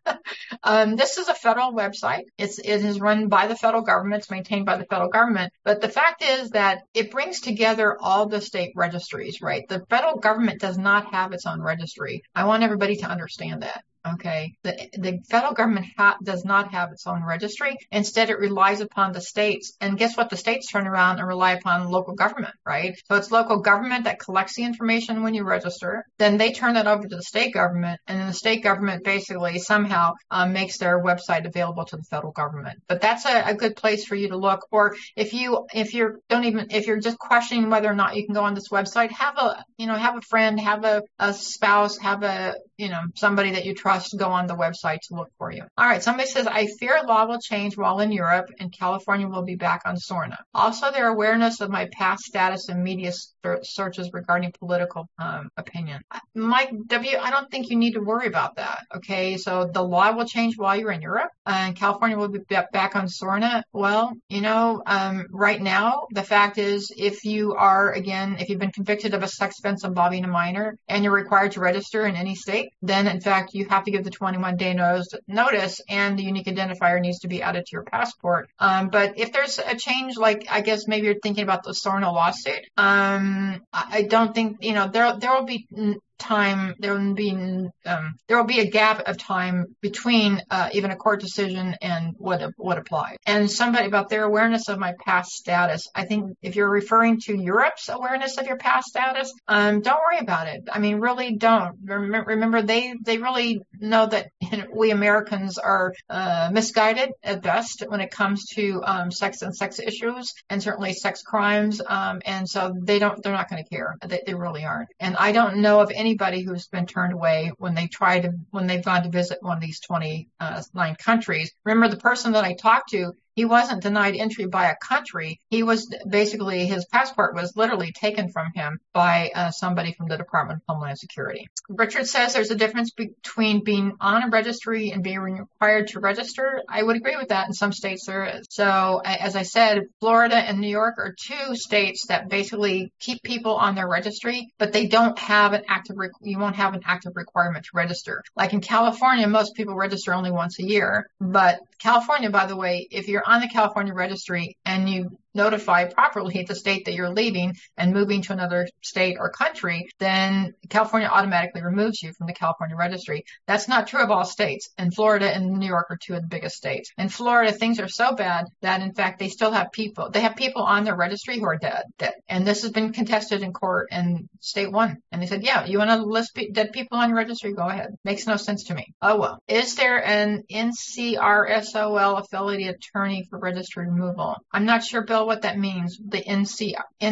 um, this is a federal website. It's, it is run by the federal government. It's maintained by the federal government. But the fact is that it brings together all the state registries, right? The federal government does not have its own registry. I want everybody to understand that. Okay, the, the federal government ha- does not have its own registry. Instead, it relies upon the states. And guess what? The states turn around and rely upon local government, right? So it's local government that collects the information when you register. Then they turn that over to the state government. And then the state government basically somehow um, makes their website available to the federal government. But that's a, a good place for you to look. Or if you, if you're, don't even, if you're just questioning whether or not you can go on this website, have a, you know, have a friend, have a, a spouse, have a, you know, somebody that you trust to go on the website to look for you. All right. Somebody says, I fear law will change while in Europe and California will be back on SORNA. Also, their awareness of my past status in media searches regarding political um, opinion. Mike W., I don't think you need to worry about that. Okay. So the law will change while you're in Europe and California will be back on SORNA. Well, you know, um, right now, the fact is, if you are, again, if you've been convicted of a sex offense involving a minor and you're required to register in any state, then in fact, you have to give the twenty-one day notice and the unique identifier needs to be added to your passport. Um, but if there's a change, like I guess maybe you're thinking about the SORNA lawsuit, um, I don't think, you know, there, there will be time, there will be um, there will be a gap of time between uh, even a court decision and what what applied. And somebody about their awareness of my past status. I think if you're referring to Europe's awareness of your past status, um, don't worry about it. I mean, really don't. Remember, remember they they really know that you know, we Americans are uh, misguided at best when it comes to um, sex and sex issues, and certainly sex crimes. Um, and so they don't they're not going to care. They, they really aren't. And I don't know of any anybody who's been turned away when they try to, when they've gone to visit one of these twenty-nine countries. Remember, the person that I talked to, he wasn't denied entry by a country. He was basically, his passport was literally taken from him by uh, somebody from the Department of Homeland Security. Richard says there's a difference between being on a registry and being required to register. I would agree with that. In some states there is. So as I said, Florida and New York are two states that basically keep people on their registry, but they don't have an active, re- you won't have an active requirement to register. Like in California, most people register only once a year. But California, by the way, if you're on the California registry and you notify properly the state that you're leaving and moving to another state or country, then California automatically removes you from the California registry. That's not true of all states. And Florida and New York are two of the biggest states. In Florida, things are so bad that, in fact, they still have people. They have people on their registry who are dead. dead. And this has been contested in court, and state won. And they said, yeah, you want to list dead people on your registry? Go ahead. Makes no sense to me. Oh, well. Is there an N C R S O L affiliated attorney for registry removal? I'm not sure, Bill, what that means, the N C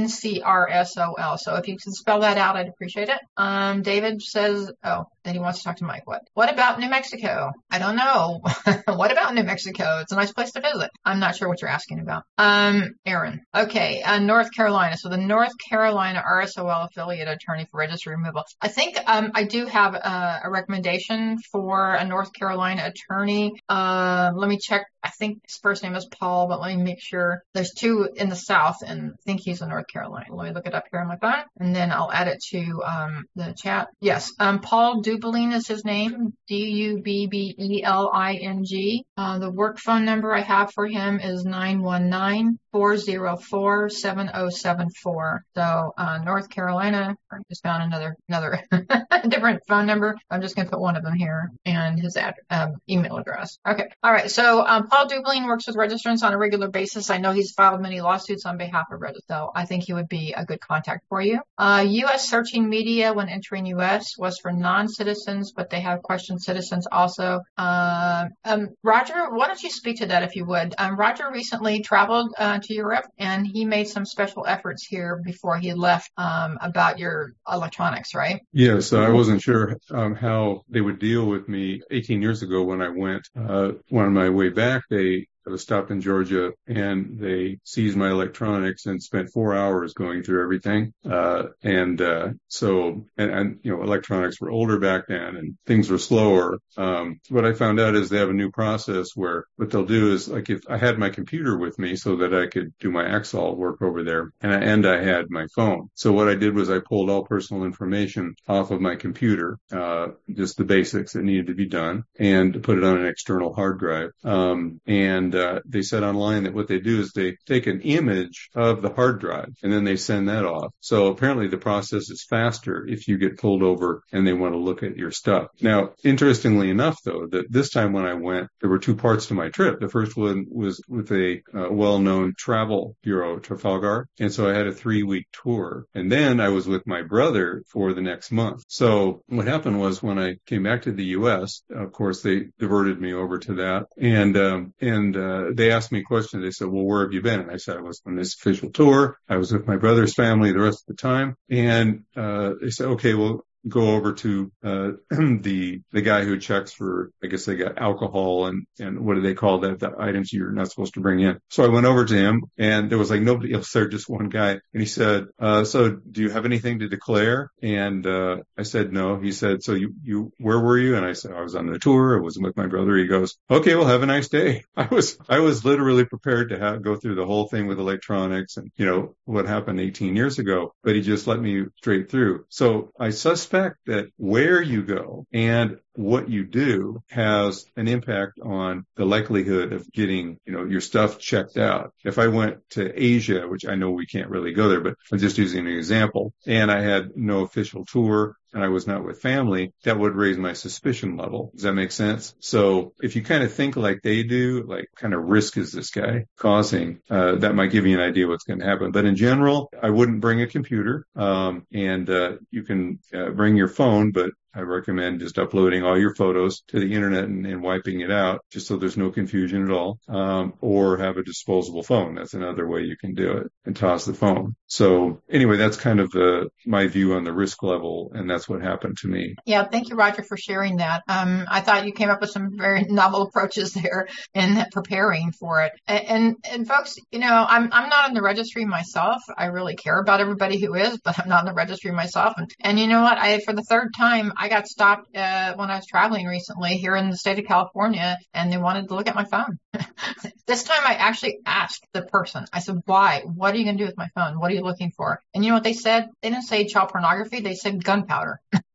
R S O L. So if you can spell that out, I'd appreciate it. Um, David says, oh, then he wants to talk to Mike. What? What about New Mexico? I don't know. What about New Mexico? It's a nice place to visit. I'm not sure what you're asking about. Um, Aaron. Okay. Uh, North Carolina. So the North Carolina R S O L affiliate attorney for registry removal. I think, um, I do have a, a recommendation for a North Carolina attorney. Uh, let me check. I think his first name is Paul, but let me make sure. There's two in the South, and I think he's in North Carolina. Let me look it up here on my phone, and then I'll add it to um, the chat. Yes, um, Paul Dubeline is his name, D U B B E L I N G. Uh, the work phone number I have for him is nine one nine, four zero four, seven zero seven four. So uh, North Carolina, I just found another another different phone number. I'm just going to put one of them here, and his ad, um, email address. Okay, all right, so um, Paul Dubeline works with registrants on a regular basis. I know he's filed many lawsuits on behalf of registrants, so I think he would be a good contact for you. Uh, U S searching media when entering U S was for non-citizens, but they have questioned citizens also. Uh, um, Roger, why don't you speak to that if you would? Um, Roger recently traveled uh, to Europe, and he made some special efforts here before he left um, about your electronics, right?
Yes, I wasn't sure um, how they would deal with me eighteen years ago when I went. Uh, on my way back, they I was stopped in Georgia, and they seized my electronics and spent four hours going through everything. Uh, and, uh, so, and, and, you know, electronics were older back then and things were slower. Um, what I found out is they have a new process where what they'll do is, like, if I had my computer with me so that I could do my Excel work over there, and I, and I had my phone. So what I did was I pulled all personal information off of my computer, uh, just the basics that needed to be done, and put it on an external hard drive. Um, and, Uh, they said online that what they do is they take an image of the hard drive and then they send that off. So apparently the process is faster if you get pulled over and they want to look at your stuff. Now, interestingly enough, though, that this time when I went, there were two parts to my trip. The first one was with a uh, well-known travel bureau, Trafalgar. And so I had a three-week tour. And then I was with my brother for the next month. So what happened was when I came back to the U S, of course, they diverted me over to that. And, um, and, uh, Uh, they asked me questions. They said, well, where have you been? And I said, I was on this official tour. I was with my brother's family the rest of the time. And uh, they said, okay, well, go over to uh the the guy who checks for, I guess they got alcohol and and what do they call that, the items you're not supposed to bring in. So I went over to him, and there was like nobody else there, just one guy, and he said, uh so do you have anything to declare? And uh I said no. He said, so you you where were you? And I said, I was on the tour, I was with my brother. He goes, okay, well, have a nice day. I was I was literally prepared to have go through the whole thing with electronics and, you know, what happened eighteen years ago, but he just let me straight through. So I suspect that where you go and what you do has an impact on the likelihood of getting, you know, your stuff checked out. If I went to Asia, which I know we can't really go there, but I'm just using an example, and I had no official tour and I was not with family, that would raise my suspicion level. Does that make sense? So if you kind of think like they do, like kind of risk is this guy causing, uh, that might give you an idea what's going to happen. But in general, I wouldn't bring a computer, um, and, uh, you can uh, bring your phone, but I recommend just uploading all your photos to the internet and, and wiping it out, just so there's no confusion at all. Um, or have a disposable phone. That's another way you can do it, and toss the phone. So anyway, that's kind of the, my view on the risk level, and that's what happened to me.
Yeah, thank you, Roger, for sharing that. Um, I thought you came up with some very novel approaches there in preparing for it. And, and, and folks, you know, I'm, I'm not in the registry myself. I really care about everybody who is, but I'm not in the registry myself. And, and you know what? I, for the third time, I got stopped, uh, when I was traveling recently here in the state of California, and they wanted to look at my phone. This time I actually asked the person, I said, why? What are you going to do with my phone? What are you looking for? And you know what they said? They didn't say child pornography. They said gunpowder.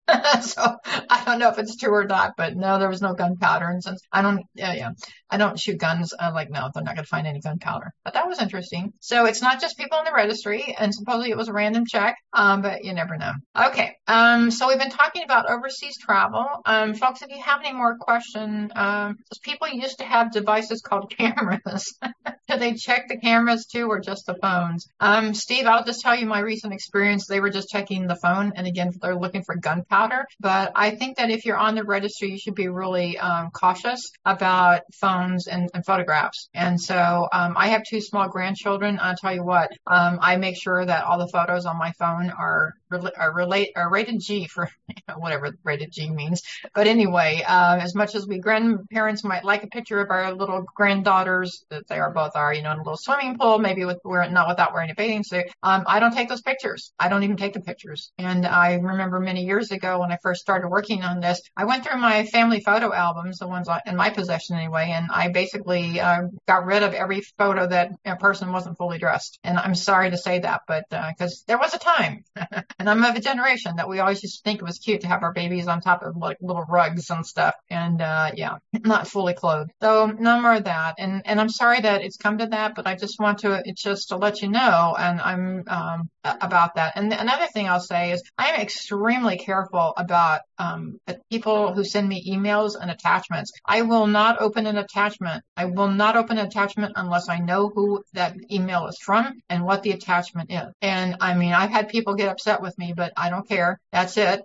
So I don't know if it's true or not, but no, there was no gunpowder. And since I don't, yeah, yeah, I don't shoot guns, I'm like, no, they're not going to find any gunpowder. But that was interesting. So it's not just people in the registry, and supposedly it was a random check, um, but you never know. Okay, um, so we've been talking about overseas travel. Um, folks, if you have any more questions, um, people used to have devices called cameras. Do they check the cameras too, or just the phones? Um, Steve, I'll just tell you my recent experience. They were just checking the phone, and again, they're looking for gunpowder. But I think that if you're on the registry, you should be really um, cautious about phones and, and photographs. And so um, I have two small grandchildren. I'll tell you what, um, I make sure that all the photos on my phone are are relate are rated G for you know, whatever rated G means. But anyway, uh, as much as we grandparents might like a picture of our little granddaughters, that they are both are, you know, in a little swimming pool, maybe with we're not without wearing a bathing suit. Um, I don't take those pictures. I don't even take the pictures. And I remember many years ago when I first started working on this, I went through my family photo albums, the ones in my possession anyway, and I basically uh, got rid of every photo that a person wasn't fully dressed. And I'm sorry to say that, but because uh, there was a time. And I'm of a generation that we always used to think it was cute to have our babies on top of like little rugs and stuff. And, uh, yeah, not fully clothed. So no more of that. And, and I'm sorry that it's come to that, but I just want to, it's just to let you know, and I'm, um, about that. And another thing I'll say is I am extremely careful about, um, people who send me emails and attachments. I will not open an attachment. I will not open an attachment unless I know who that email is from and what the attachment is. And I mean, I've had people get upset with me, but I don't care. That's it.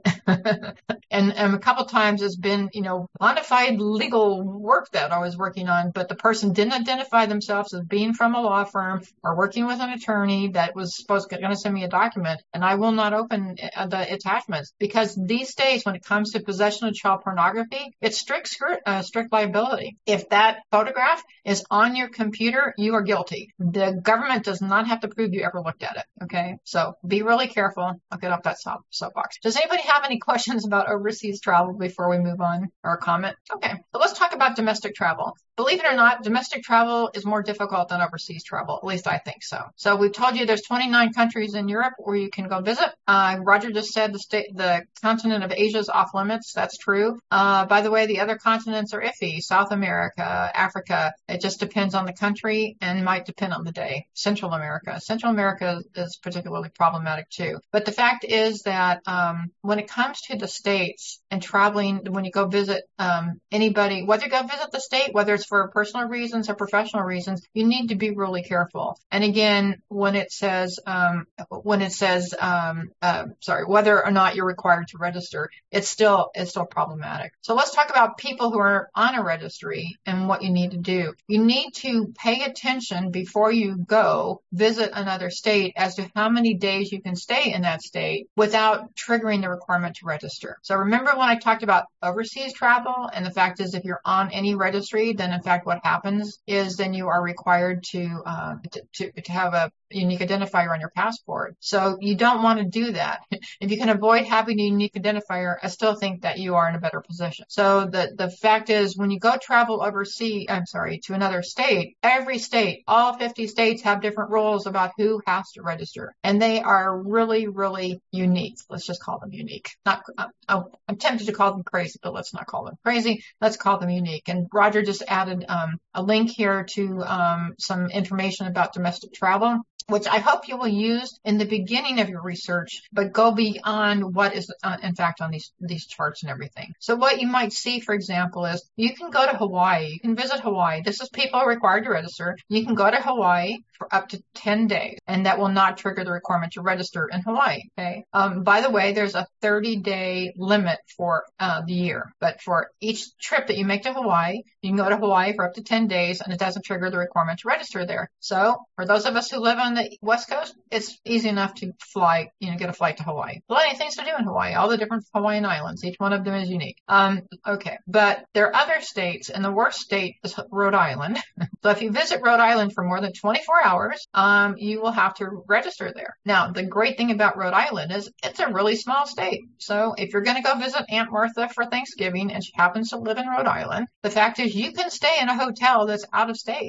and, and a couple times it's been, you know, modified legal work that I was working on, but the person didn't identify themselves as being from a law firm or working with an attorney that was supposed to going to send me a document, and I will not open the attachments because these days, when it comes to possession of child pornography, it's strict uh, strict liability. If that photograph is on your computer, you are guilty. The government does not have to prove you ever looked at it. Okay, so be really careful. I'll get off that soapbox. Does anybody have any questions about overseas travel before we move on, or comment? Okay, so let's talk about domestic travel. Believe it or not, domestic travel is more difficult than overseas travel. At least I think so. So we've told you there's twenty-nine countries in Europe where you can go visit. Uh, Roger just said the state, the continent of Asia is off limits. That's true. Uh, by the way, the other continents are iffy. South America, Africa. It just depends on the country and might depend on the day. Central America. Central America is particularly problematic too. But the fact is that um, when it comes to the states and traveling, when you go visit um, anybody, whether you go visit the state, whether it's for personal reasons or professional reasons, you need to be really careful. And again, when it says, um, when it says, um, uh, sorry, whether or not you're required to register, it's still, it's still problematic. So let's talk about people who are on a registry and what you need to do. You need to pay attention before you go visit another state as to how many days you can stay in that state without triggering the requirement to register. So remember when I talked about overseas travel, and the fact is if you're on any registry, then in fact what happens is then you are required to uh, to, to, to have a unique identifier on your passport. So you don't want to do that. If you can avoid having a unique identifier, I still think that you are in a better position. So the, the fact is when you go travel overseas, I'm sorry, to another state, every state, all fifty states have different rules about who has to register. And they are really, really unique. Let's just call them unique. Not, oh, I'm tempted to call them crazy, but let's not call them crazy. Let's call them unique. And Roger just added um, a link here to um, some information about domestic travel, which I hope you will use in the beginning of your research, but go beyond what is uh, in fact on these, these charts and everything. So what you might see, for example, is you can go to Hawaii. You can visit Hawaii. This is people required to register. You can go to Hawaii for up to ten days, and that will not trigger the requirement to register in Hawaii. Okay. Um, by the way, there's a thirty day limit for uh, the year, but for each trip that you make to Hawaii, you can go to Hawaii for up to ten days, and it doesn't trigger the requirement to register there. So for those of us who live on the West Coast, it's easy enough to fly, you know, get a flight to Hawaii. Plenty of things to do in Hawaii, all the different Hawaiian islands. Each one of them is unique. Um, okay. But there are other states, and the worst state is Rhode Island. So if you visit Rhode Island for more than twenty-four hours, um, you will have to register there. Now, the great thing about Rhode Island is it's a really small state. So if you're going to go visit Aunt Martha for Thanksgiving and she happens to live in Rhode Island, the fact is you can stay in a hotel that's out of state.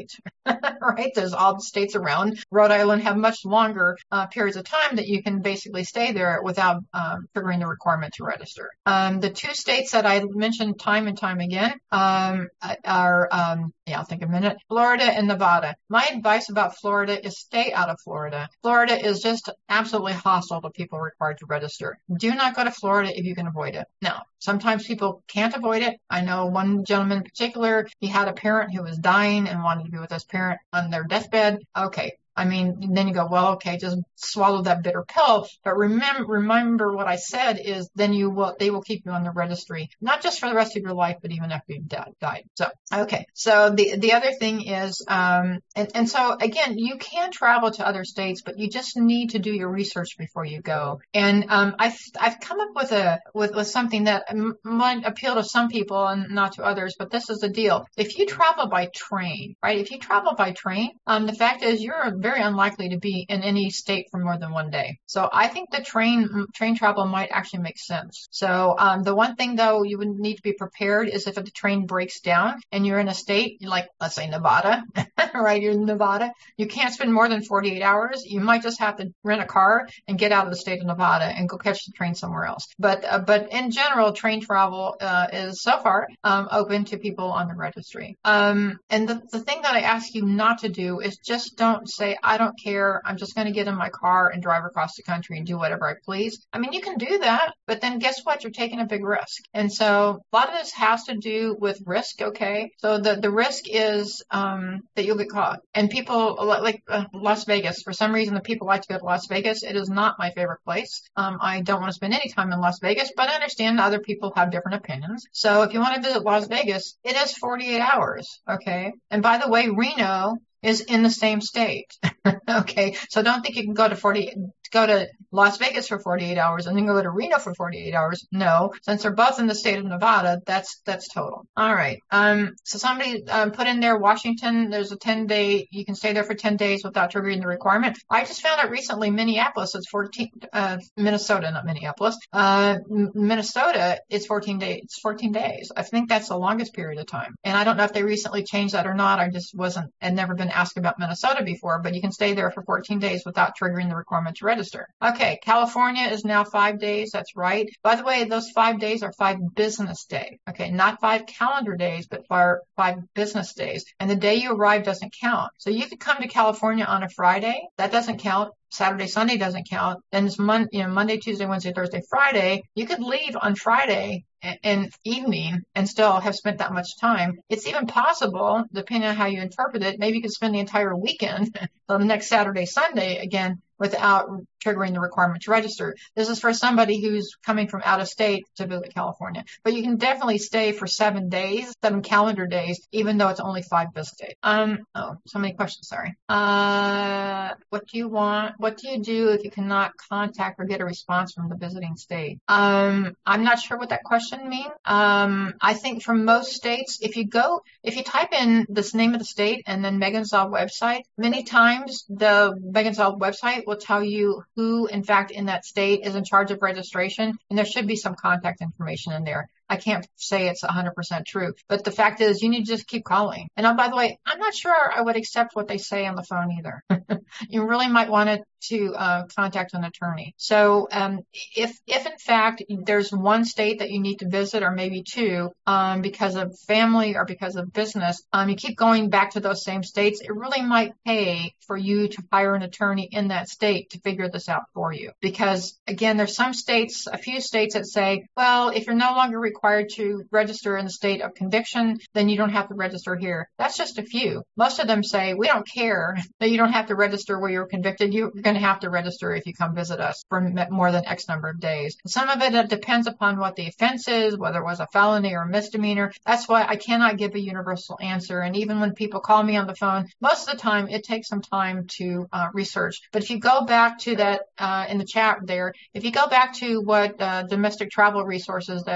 right? There's all the states around. Rhode Island have much longer uh, periods of time that you can basically stay there without um, triggering the requirement to register. Um, the two states that I mentioned time and time again um, are, um, yeah, I'll think a minute, Florida and Nevada. My advice about Florida is stay out of Florida. Florida is just absolutely hostile to people required to register. Do not go to Florida if you can avoid it. Now, sometimes people can't avoid it. I know one gentleman in particular, he had a parent who was dying and wanted to be with his parent on their deathbed. Okay. I mean, then you go, well, okay, just swallow that bitter pill. But remember, remember what I said is then you will, they will keep you on the registry, not just for the rest of your life, but even after you've died. So, okay. So the, the other thing is, um, and, and so again, you can travel to other states, but you just need to do your research before you go. And, um, I've, I've come up with a, with, with something that might appeal to some people and not to others, but this is the deal. If you travel by train, right? If you travel by train, um, the fact is you're very unlikely to be in any state for more than one day. So I think the train train travel might actually make sense. So um, the one thing though you would need to be prepared is if the train breaks down and you're in a state like, let's say Nevada, right? You're in Nevada, you can't spend more than forty-eight hours. You might just have to rent a car and get out of the state of Nevada and go catch the train somewhere else. But uh, but in general, train travel uh, is so far um, open to people on the registry. Um, and the, the thing that I ask you not to do is just don't say, I don't care. I'm just going to get in my car and drive across the country and do whatever I please. I mean, you can do that, but then guess what? You're taking a big risk. And so a lot of this has to do with risk. Okay. So the, the risk is, um, that you'll get caught. And people like uh, Las Vegas, for some reason, the people like to go to Las Vegas. It is not my favorite place. Um, I don't want to spend any time in Las Vegas, but I understand other people have different opinions. So if you want to visit Las Vegas, it is forty-eight hours. Okay. And by the way, Reno is in the same state. Okay. So don't think you can go to forty, go to Las Vegas for forty-eight hours and then go to Reno for forty-eight hours. No, since they're both in the state of Nevada, that's, that's total. All right. Um, so somebody, um, put in there Washington, there's a ten day, you can stay there for ten days without triggering the requirement. I just found out recently Minneapolis is fourteen, uh, Minnesota, not Minneapolis, uh, Minnesota is fourteen days, it's fourteen days. I think that's the longest period of time. And I don't know if they recently changed that or not. I just wasn't, had never been asked about Minnesota before, but you can stay there for fourteen days without triggering the requirement to register. Okay, California is now five days. That's right. By the way, those five days are five business days. Okay, not five calendar days, but five, five business days. And the day you arrive doesn't count. So you could come to California on a Friday. That doesn't count. Saturday, Sunday doesn't count. Then it's Mon- you know, Monday, Tuesday, Wednesday, Thursday, Friday. You could leave on Friday in evening and still have spent that much time. It's even possible, depending on how you interpret it, maybe you could spend the entire weekend on the next Saturday, Sunday again without triggering the requirement to register. This is for somebody who's coming from out of state to visit California. But you can definitely stay for seven days, seven calendar days, even though it's only five business days. Um, oh, so many questions, sorry. Uh, what do you want? What do you do if you cannot contact or get a response from the visiting state? Um, I'm not sure what that question means. Um, I think from most states, if you go, if you type in this name of the state and then Megan's Law website, many times the Megan's Law website will tell you who, in fact, in that state is in charge of registration, and there should be some contact information in there. I can't say it's one hundred percent true, but the fact is you need to just keep calling. And oh, by the way, I'm not sure I would accept what they say on the phone either. You really might want to, to uh, contact an attorney. So um, if, if in fact there's one state that you need to visit or maybe two um, because of family or because of business, um, you keep going back to those same states, it really might pay for you to hire an attorney in that state to figure this out for you. Because again, there's some states, a few states that say, well, if you're no longer required to register in the state of conviction, then you don't have to register here. That's just a few. Most of them say, we don't care that you don't have to register where you're convicted. You're going to have to register if you come visit us for more than X number of days. Some of it, it depends upon what the offense is, whether it was a felony or a misdemeanor. That's why I cannot give a universal answer. And even when people call me on the phone, most of the time it takes some time to uh, research. But if you go back to that uh, in the chat there, if you go back to what uh, domestic travel resources that uh, Roger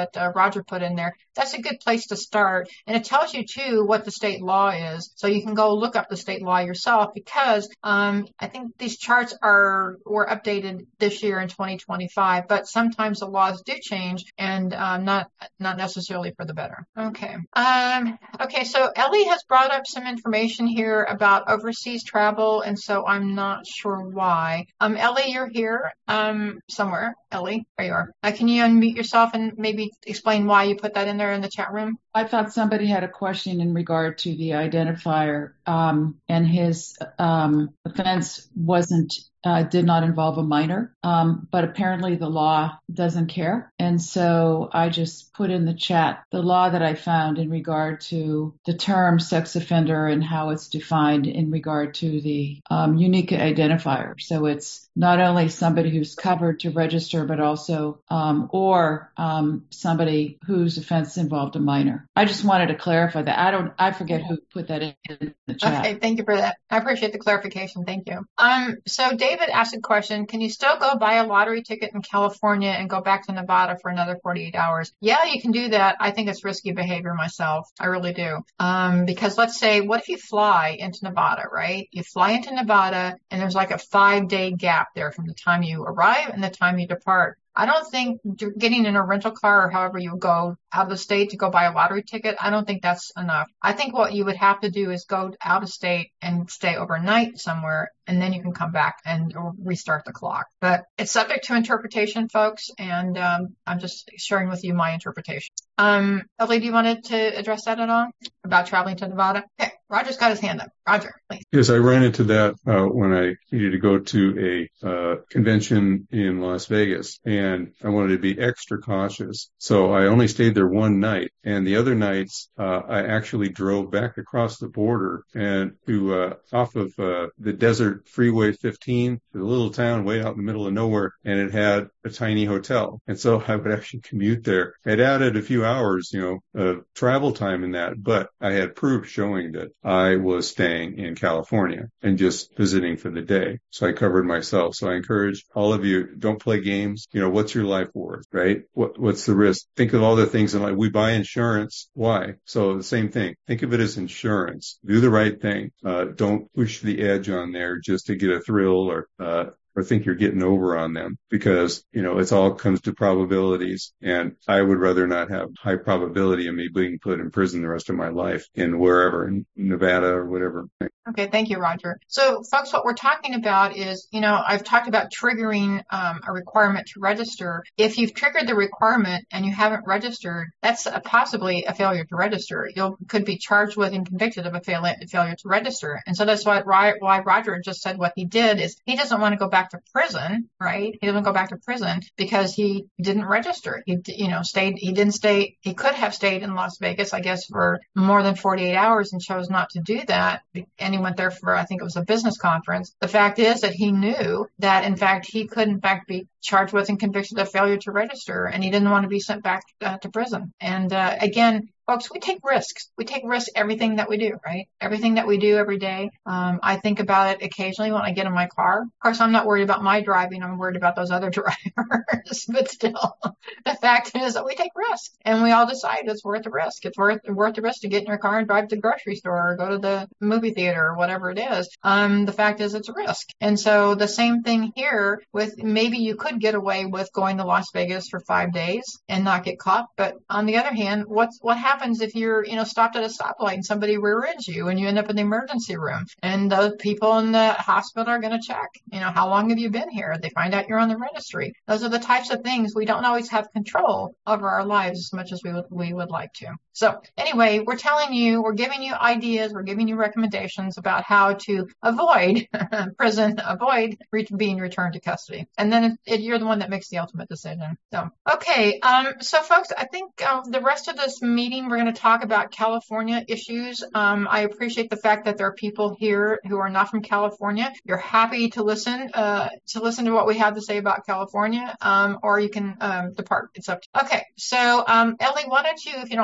Roger put in there, that's a good place to start. And it tells you too what the state law is. So you can go look up the state law yourself, because um, I think these charts are were updated this year in twenty twenty-five, but sometimes the laws do change, and um, not not necessarily for the better. Okay. Um, okay, so Ellie has brought up some information here about overseas travel, and so I'm not sure why. Um, Ellie, you're here um, somewhere. Ellie, there you are. Uh, can you unmute yourself and maybe explain why you put that in there in the chat room?
I thought somebody had a question in regard to the identifier, um, and his um, offense wasn't uh, did not involve a minor, um, but apparently the law doesn't care. And so I just put in the chat the law that I found in regard to the term sex offender and how it's defined in regard to the um, unique identifier. So it's not only somebody who's covered to register, but also um, or um, somebody whose offense involved a minor. I just wanted to clarify that. I don't, I forget who put that in the chat.
Okay, thank you for that. I appreciate the clarification. Thank you. Um, so David asked a question. Can you still go buy a lottery ticket in California and go back to Nevada for another forty-eight hours? Yeah, you can do that. I think it's risky behavior myself. I really do. Um, because let's say, what if you fly into Nevada, right? You fly into Nevada and there's like a five day gap there from the time you arrive and the time you depart. I don't think getting in a rental car or however you go out of the state to go buy a lottery ticket, I don't think that's enough. I think what you would have to do is go out of state and stay overnight somewhere, and then you can come back and restart the clock. But it's subject to interpretation, folks, and um, I'm just sharing with you my interpretation. Um, Ellie, do you wanted to address that at all about traveling to Nevada? Okay, Roger's got his hand up. Roger, please.
Yes, I ran into that uh, when I needed to go to a uh, convention in Las Vegas, and I wanted to be extra cautious. So I only stayed there one night, and the other nights uh, I actually drove back across the border and to uh, off of uh, the Desert Freeway fifteen, the little town way out in the middle of nowhere, and it had a tiny hotel. And so I would actually commute there. It added a few hours, you know, of travel time in that, but I had proof showing that I was staying in California and just visiting for the day. So I covered myself. So I encourage all of you, don't play games. You know, what's your life worth, right? What, what's the risk? Think of all the things in life. We buy insurance. Why? So the same thing. Think of it as insurance. Do the right thing. Uh, don't push the edge on there just to get a thrill or, uh, or think you're getting over on them, because, you know, it all comes to probabilities. And I would rather not have high probability of me being put in prison the rest of my life in wherever, in Nevada or whatever.
Okay, thank you, Roger. So, folks, what we're talking about is, you know, I've talked about triggering um, a requirement to register. If you've triggered the requirement and you haven't registered, that's a, possibly a failure to register. You could be charged with and convicted of a fail- failure to register. And so that's why, why Roger just said what he did is he doesn't want to go back to prison, right? He doesn't go back to prison because he didn't register. He, you know, stayed, he didn't stay, he could have stayed in Las Vegas, I guess, for more than forty-eight hours and chose not to do that. And he went there for, I think it was a business conference. The fact is that he knew that, in fact, he could, in fact, be charged with and convicted of failure to register, and he didn't want to be sent back uh, to prison. And uh, again, folks, we take risks. We take risks everything that we do, right? Everything that we do every day. Um, I think about it occasionally when I get in my car. Of course, I'm not worried about my driving. I'm worried about those other drivers. But still, the fact is that we take risks, and we all decide it's worth the risk. It's worth worth the risk to get in your car and drive to the grocery store or go to the movie theater or whatever it is. Um, the fact is it's a risk. And so the same thing here with maybe you could get away with going to Las Vegas for five days and not get caught. But on the other hand, what's what happens if you're, you know, stopped at a stoplight and somebody rear ends you and you end up in the emergency room, and the people in the hospital are going to check, you know, how long have you been here? They find out you're on the registry. Those are the types of things we don't always have control over our lives as much as we would, we would like to. So anyway, we're telling you, we're giving you ideas, we're giving you recommendations about how to avoid prison, avoid re- being returned to custody. And then it, it, you're the one that makes the ultimate decision. So, okay. Um, so folks, I think uh, the rest of this meeting, we're going to talk about California issues. Um, I appreciate the fact that there are people here who are not from California. You're happy to listen, uh, to listen to what we have to say about California, um, or you can um, depart. It's up to you. Okay. So, um, Ellie, why don't you, if you don't mind,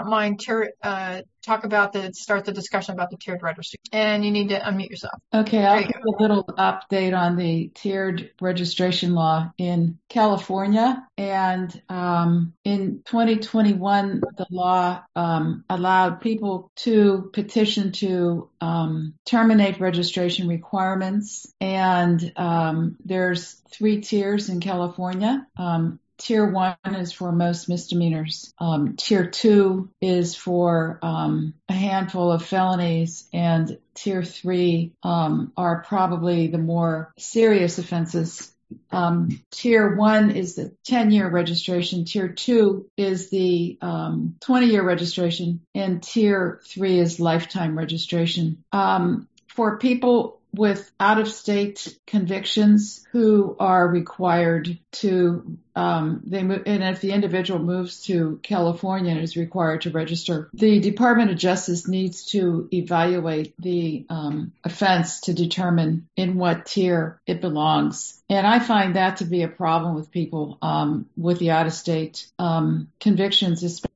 tier, uh, talk about the, start the discussion about the tiered registry. And you need to unmute yourself.
Okay, I'll give a little update on the tiered registration law in California. And um, in twenty twenty-one, the law um, allowed people to petition to um, terminate registration requirements. And um, there's three tiers in California. Um, Tier one is for most misdemeanors. Um, tier two is for um, a handful of felonies, and tier three um, are probably the more serious offenses. Um, tier one is the ten-year registration. Tier two is the um, twenty-year registration, and tier three is lifetime registration. Um, for people with out-of-state convictions who are required to, um, they move, and if the individual moves to California and is required to register, the Department of Justice needs to evaluate the um, offense to determine in what tier it belongs. And I find that to be a problem with people um, with the out-of-state um, convictions, especially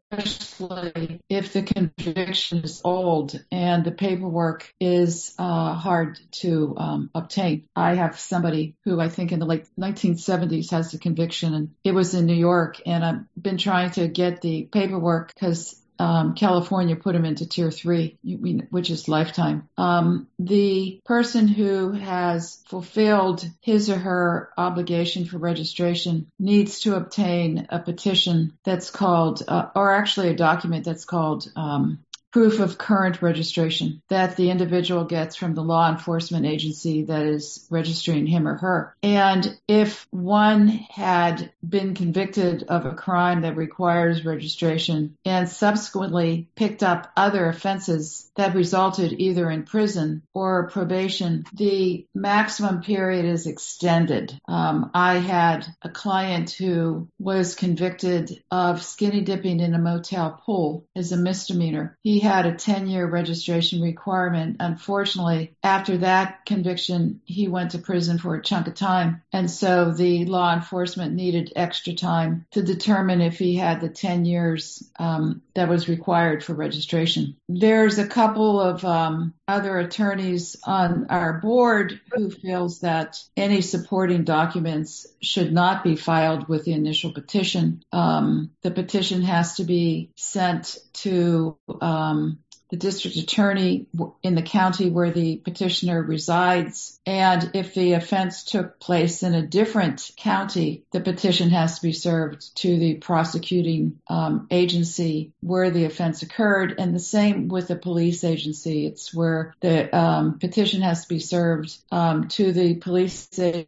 especially if the conviction is old and the paperwork is uh, hard to um, obtain. I have somebody who I think in the late nineteen seventies has a conviction, and it was in New York, and I've been trying to get the paperwork because Um, California put him into tier three, which is lifetime. Um, the person who has fulfilled his or her obligation for registration needs to obtain a petition that's called, uh, or actually a document that's called um, proof of current registration that the individual gets from the law enforcement agency that is registering him or her. And if one had been convicted of a crime that requires registration and subsequently picked up other offenses that resulted either in prison or probation, the maximum period is extended. Um, I had a client who was convicted of skinny dipping in a motel pool as a misdemeanor. He had a ten-year registration requirement. Unfortunately, after that conviction, he went to prison for a chunk of time. And so the law enforcement needed extra time to determine if he had the ten years um, that was required for registration. There's a couple of um, other attorneys on our board who feels that any supporting documents should not be filed with the initial petition. Um, the petition has to be sent to um, the district attorney in the county where the petitioner resides. And if the offense took place in a different county, the petition has to be served to the prosecuting um, agency where the offense occurred. And the same with the police agency. It's where the um, petition has to be served um, to the police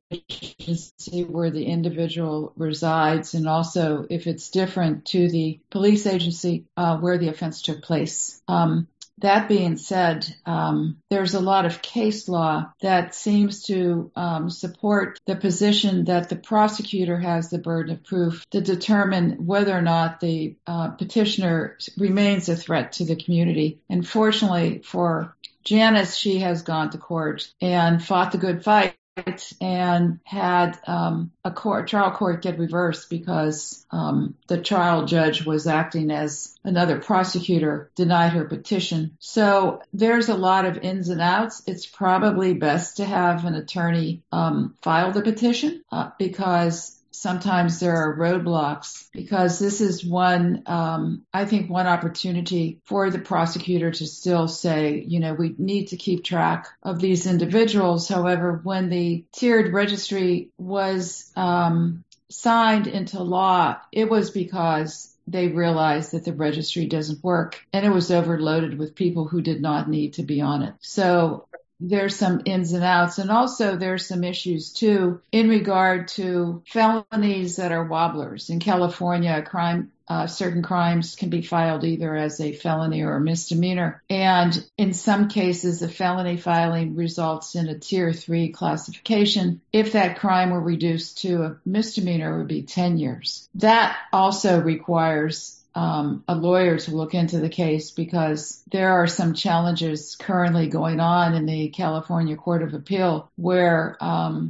agency where the individual resides. And also, if it's different, to the police agency uh, where the offense took place. Um, That being said, um, there's a lot of case law that seems to um, support the position that the prosecutor has the burden of proof to determine whether or not the uh, petitioner remains a threat to the community. And fortunately for Janice, she has gone to court and fought the good fight and had um, a court, trial court get reversed because um, the trial judge was acting as another prosecutor, denied her petition. So there's a lot of ins and outs. It's probably best to have an attorney um, file the petition uh, because sometimes there are roadblocks, because this is one, um, I think one opportunity for the prosecutor to still say, you know, we need to keep track of these individuals. However, when the tiered registry was um, signed into law, it was because they realized that the registry doesn't work and it was overloaded with people who did not need to be on it. So there's some ins and outs, and also there's some issues too in regard to felonies that are wobblers. In California, a crime, uh, certain crimes can be filed either as a felony or a misdemeanor, and in some cases, a felony filing results in a tier three classification. If that crime were reduced to a misdemeanor, it would be ten years. That also requires Um, a lawyer to look into the case, because there are some challenges currently going on in the California Court of Appeal where um,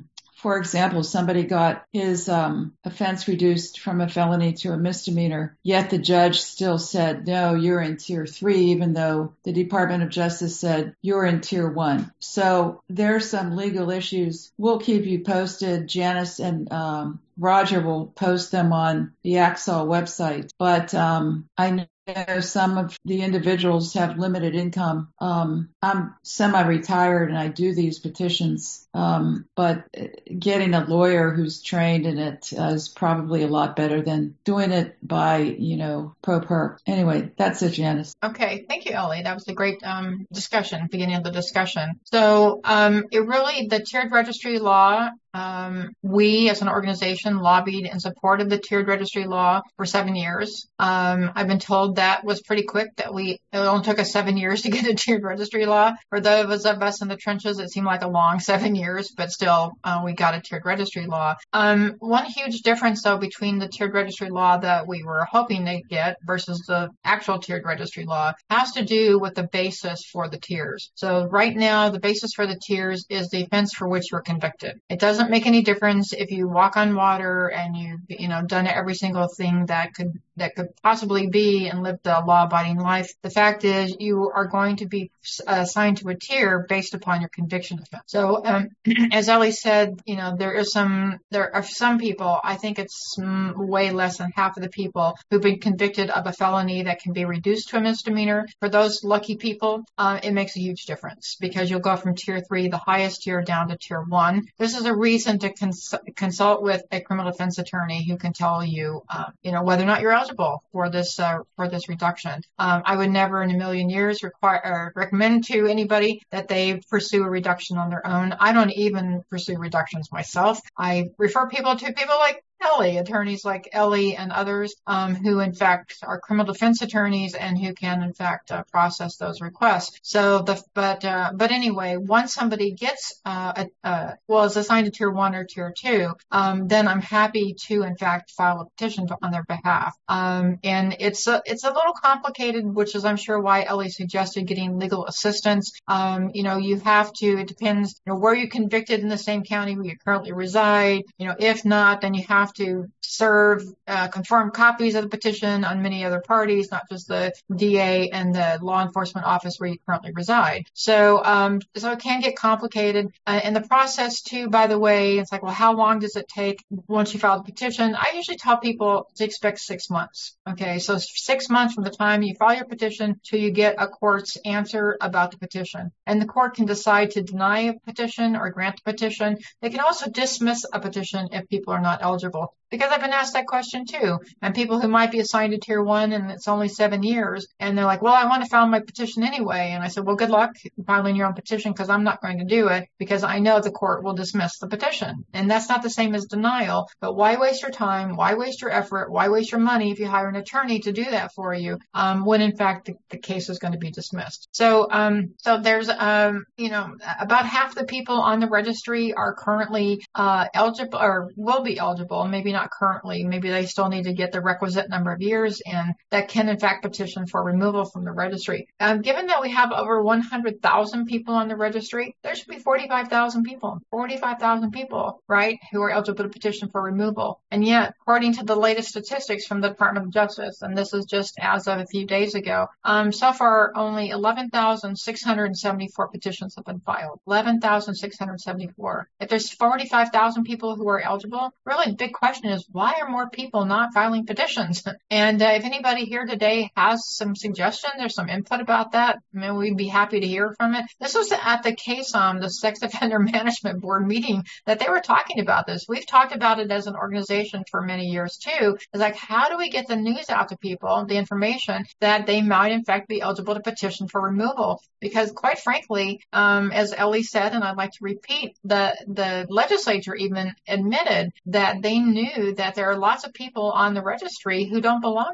for example, somebody got his um, offense reduced from a felony to a misdemeanor, yet the judge still said, no, you're in tier three, even though the Department of Justice said you're in tier one. So there's some legal issues. We'll keep you posted. Janice and um, Roger will post them on the Axol website. But um, I know some of the individuals have limited income. Um, I'm semi-retired and I do these petitions, um, but getting a lawyer who's trained in it uh, is probably a lot better than doing it by, you know, pro per. Anyway, that's it, Janice.
Okay, thank you, Ellie. That was a great um, discussion, beginning of the discussion. So um, it really, the tiered registry law, Um, we as an organization lobbied in support of the tiered registry law for seven years. Um, I've been told that was pretty quick, that we, it only took us seven years to get a tiered registry law. For those of us in the trenches, it seemed like a long seven years, but still, uh, we got a tiered registry law. Um, one huge difference though between the tiered registry law that we were hoping to get versus the actual tiered registry law has to do with the basis for the tiers. So right now, the basis for the tiers is the offense for which you were convicted. It doesn't make any difference if you walk on water and you've, you know, done every single thing that could that could possibly be and lived a law-abiding life. The fact is you are going to be assigned to a tier based upon your conviction offense. So um, as Ellie said, you know, there is some, there are some people, I think it's way less than half of the people who've been convicted of a felony that can be reduced to a misdemeanor. For those lucky people, uh, it makes a huge difference because you'll go from tier three, the highest tier, down to tier one. This is a reason to cons- consult with a criminal defense attorney who can tell you, uh, you know, whether or not you're eligible for this uh, for this reduction. Um, I would never in a million years require or recommend to anybody that they pursue a reduction on their own. I don't even pursue reductions myself. I refer people to people like Ellie, attorneys like Ellie and others, um, who in fact are criminal defense attorneys and who can in fact uh, process those requests. So the, but, uh, but anyway, once somebody gets, uh, a, uh, well, is assigned to tier one or tier two, um, then I'm happy to in fact file a petition to, on their behalf. Um, and it's a, it's a little complicated, which is I'm sure why Ellie suggested getting legal assistance. Um, you know, you have to, it depends, you know, were you convicted in the same county where you currently reside? You know, if not, then you have to serve uh, confirmed copies of the petition on many other parties, not just the D A and the law enforcement office where you currently reside. So, um, so it can get complicated. Uh, and the process too, by the way, it's like, well, how long does it take once you file the petition? I usually tell people to expect six months. Okay, so six months from the time you file your petition till you get a court's answer about the petition. And the court can decide to deny a petition or grant the petition. They can also dismiss a petition if people are not eligible. Because I've been asked that question too. And people who might be assigned to tier one and it's only seven years and they're like, well, I want to file my petition anyway. And I said, well, good luck filing your own petition because I'm not going to do it because I know the court will dismiss the petition. And that's not the same as denial. But why waste your time? Why waste your effort? Why waste your money if you hire an attorney to do that for you um, when in fact the, the case is going to be dismissed? So, um, so there's, um, you know, about half the people on the registry are currently uh, eligible or will be eligible. Maybe not currently. Maybe they still need to get the requisite number of years and that can in fact petition for removal from the registry. Um, given that we have over one hundred thousand people on the registry, there should be forty-five thousand people, forty-five thousand people, right, who are eligible to petition for removal. And yet, according to the latest statistics from the Department of Justice, and this is just as of a few days ago, um, so far only eleven thousand six hundred seventy-four petitions have been filed. eleven thousand six hundred seventy-four. If there's forty-five thousand people who are eligible, really the big question is why are more people not filing petitions? And uh, if anybody here today has some suggestions or some input about that, I mean, we'd be happy to hear from it. This was at the C A S O M, the Sex Offender Management Board meeting that they were talking about this. We've talked about it as an organization for many years too. It's like, how do we get the news out to people, the information that they might in fact be eligible to petition for removal? Because quite frankly, um, as Ellie said, and I'd like to repeat, the, the legislature even admitted that they knew that there are lots of people on the registry who don't belong there.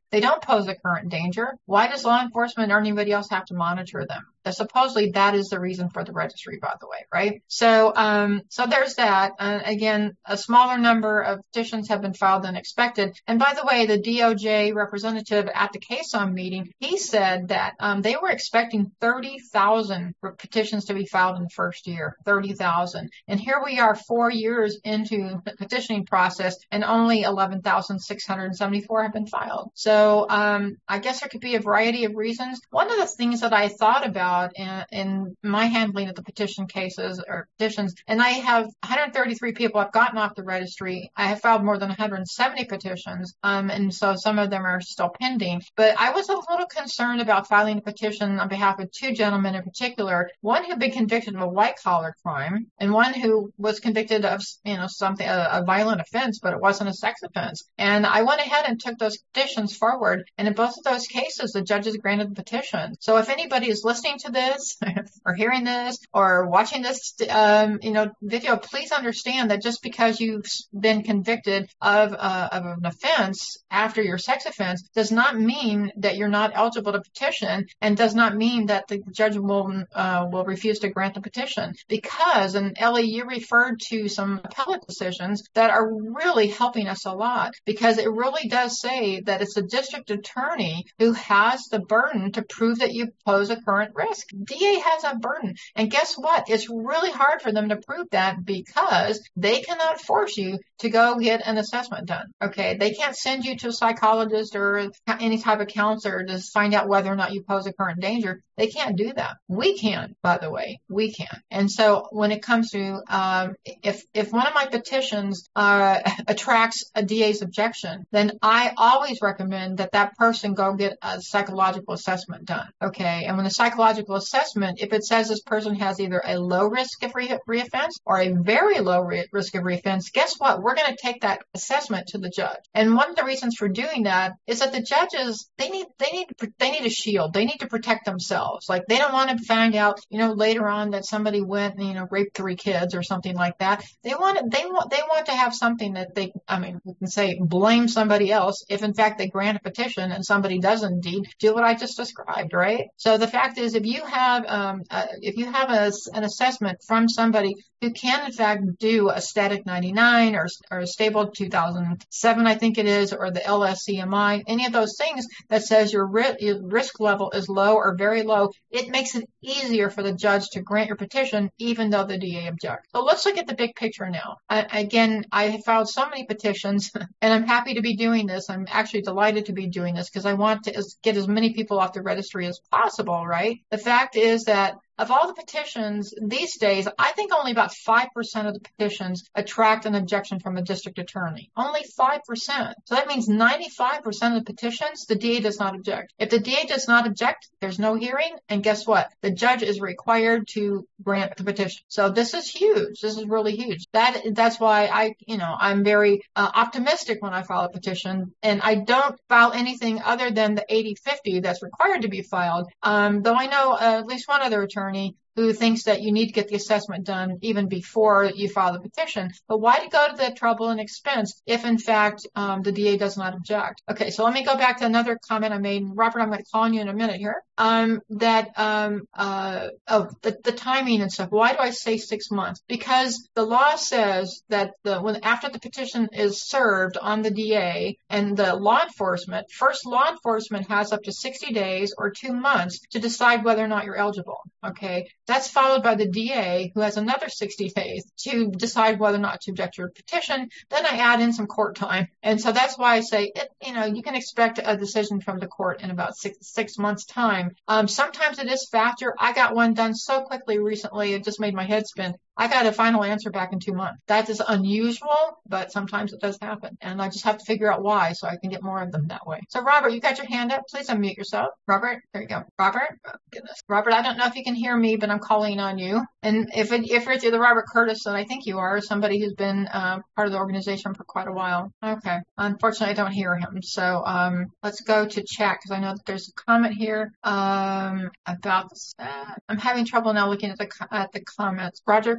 They don't pose a current danger. Why does law enforcement or anybody else have to monitor them? Uh, supposedly that is the reason for the registry, by the way, right? So, um, so there's that. Uh, again, a smaller number of petitions have been filed than expected. And by the way, the D O J representative at the K S O M meeting, he said that um, they were expecting thirty thousand petitions to be filed in the first year, thirty thousand. And here we are four years into the petitioning process and only eleven thousand six hundred seventy-four have been filed. So um, I guess there could be a variety of reasons. One of the things that I thought about in, in my handling of the petition cases or petitions, and I have one hundred thirty-three people have gotten off the registry. I have filed more than one hundred seventy petitions, um, and so some of them are still pending. But I was a little concerned about filing a petition on behalf of two gentlemen in particular, one who had been convicted of a white-collar crime and one who was convicted of, you know, something, a, a violent offense, but it wasn't a sex offense. And I went ahead and took those petitions forward, and in both of those cases, the judges granted the petition. So if anybody is listening to this or hearing this or watching this, um, you know, video, please understand that just because you've been convicted of, uh, of an offense after your sex offense does not mean that you're not eligible to petition, and does not mean that the judge will uh, will refuse to grant the petition. Because, and Ellie, you referred to some appellate decisions that are really helping us a lot, because it really does say that it's a district attorney who has the burden to prove that you pose a current risk. D A has a burden. And guess what? It's really hard for them to prove that because they cannot force you to go get an assessment done. Okay. They can't send you to a psychologist or any type of counselor to find out whether or not you pose a current danger. They can't do that. We can, by the way, we can. And so when it comes to, um, if, if one of my petitions, uh, attracts a D A's objection, then I always recommend that that person go get a psychological assessment done. Okay. And when the psychological assessment, if it says this person has either a low risk of re- reoffense or a very low re- risk of reoffense, guess what? We're going to take that assessment to the judge. And one of the reasons for doing that is that the judges, they need, they need, they need a shield. They need to protect themselves. Like, they don't want to find out, you know, later on that somebody went and, you know, raped three kids or something like that. They want, they want, they want to have something that they, I mean, we can say blame somebody else if in fact they grant a petition and somebody does indeed do what I just described, right? So the fact is, if you have, um, uh, if you have a, an assessment from somebody who can in fact do a static ninety-nine or, or a stable two thousand seven, I think it is, or the L S C M I, any of those things that says your, ri- your risk level is low or very low, it makes it easier for the judge to grant your petition, even though the D A objects. So let's look at the big picture now. I, again, I have filed so many petitions, and I'm happy to be doing this. I'm actually delighted to be doing this because I want to get as many people off the registry as possible, right? The fact is that of all the petitions these days, I think only about five percent of the petitions attract an objection from a district attorney. Only five percent. So that means ninety-five percent of the petitions, the D A does not object. If the D A does not object, there's no hearing. And guess what? The judge is required to grant the petition. So this is huge. This is really huge. That, that's why I, you know, I'm very uh, optimistic when I file a petition. And I don't file anything other than the eighty fifty that's required to be filed. Um, though I know uh, at least one other attorney who thinks that you need to get the assessment done even before you file the petition. But why to go to the trouble and expense if, in fact, um, the D A does not object? Okay, so let me go back to another comment I made. Robert, I'm going to call on you in a minute here. Um, that, um, uh, oh, the, the timing and stuff. Why do I say six months? Because the law says that the, when, after the petition is served on the D A and the law enforcement, first law enforcement has up to sixty days or two months to decide whether or not you're eligible. Okay. That's followed by the D A, who has another sixty days to decide whether or not to object to your petition. Then I add in some court time. And so that's why I say, it, you know, you can expect a decision from the court in about six, six months time. Um, sometimes it is faster. I got one done so quickly recently, it just made my head spin. I got a final answer back in two months. That is unusual, but sometimes it does happen. And I just have to figure out why so I can get more of them that way. So Robert, you got your hand up. Please unmute yourself. Robert, there you go. Robert, oh, goodness. Robert, I don't know if you can hear me, but I'm calling on you. And if it, if it's either Robert Curtis, then I think you are, somebody who's been uh, part of the organization for quite a while. Okay. Unfortunately, I don't hear him. So um, let's go to chat because I know that there's a comment here um, about this. Uh, I'm having trouble now looking at the at the comments. Roger, can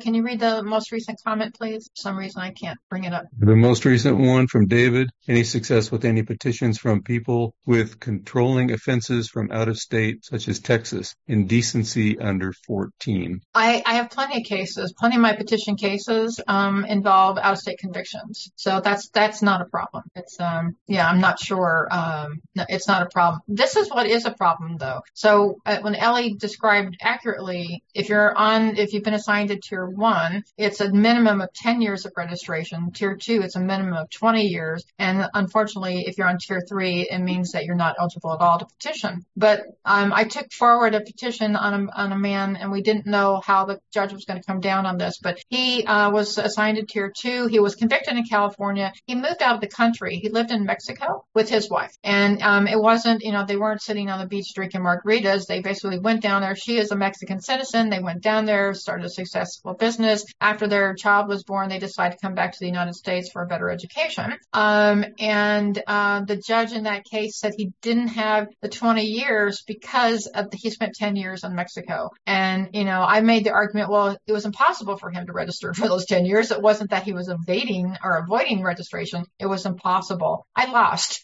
can you read the most recent comment, please? For some reason, I can't bring it up.
The most recent one from David, any success with any petitions from people with controlling offenses from out of state, such as Texas, indecency under fourteen?
I, I have plenty of cases. Plenty of my petition cases um, involve out-of-state convictions. So that's that's not a problem. It's, um, yeah, I'm not sure. Um, no, it's not a problem. This is what is a problem, though. So uh, when Ellie described accurately, if you're on, if you've been assigned to Tier one, it's a minimum of ten years of registration. Tier two, it's a minimum of twenty years. And unfortunately, if you're on Tier three, it means that you're not eligible at all to petition. But um, I took forward a petition on a, on a man, and we didn't know how the judge was going to come down on this, but he uh, was assigned to Tier two. He was convicted in California. He moved out of the country. He lived in Mexico with his wife. And um, it wasn't, you know, they weren't sitting on the beach drinking margaritas. They basically went down there. She is a Mexican citizen. They went down there, started a successful business. After their child was born, they decided to come back to the United States for a better education. Um, and uh, the judge in that case said he didn't have the twenty years because of the, he spent ten years in Mexico. And, you know, I made the argument, well, it was impossible for him to register for those ten years. It wasn't that he was evading or avoiding registration. It was impossible. I lost.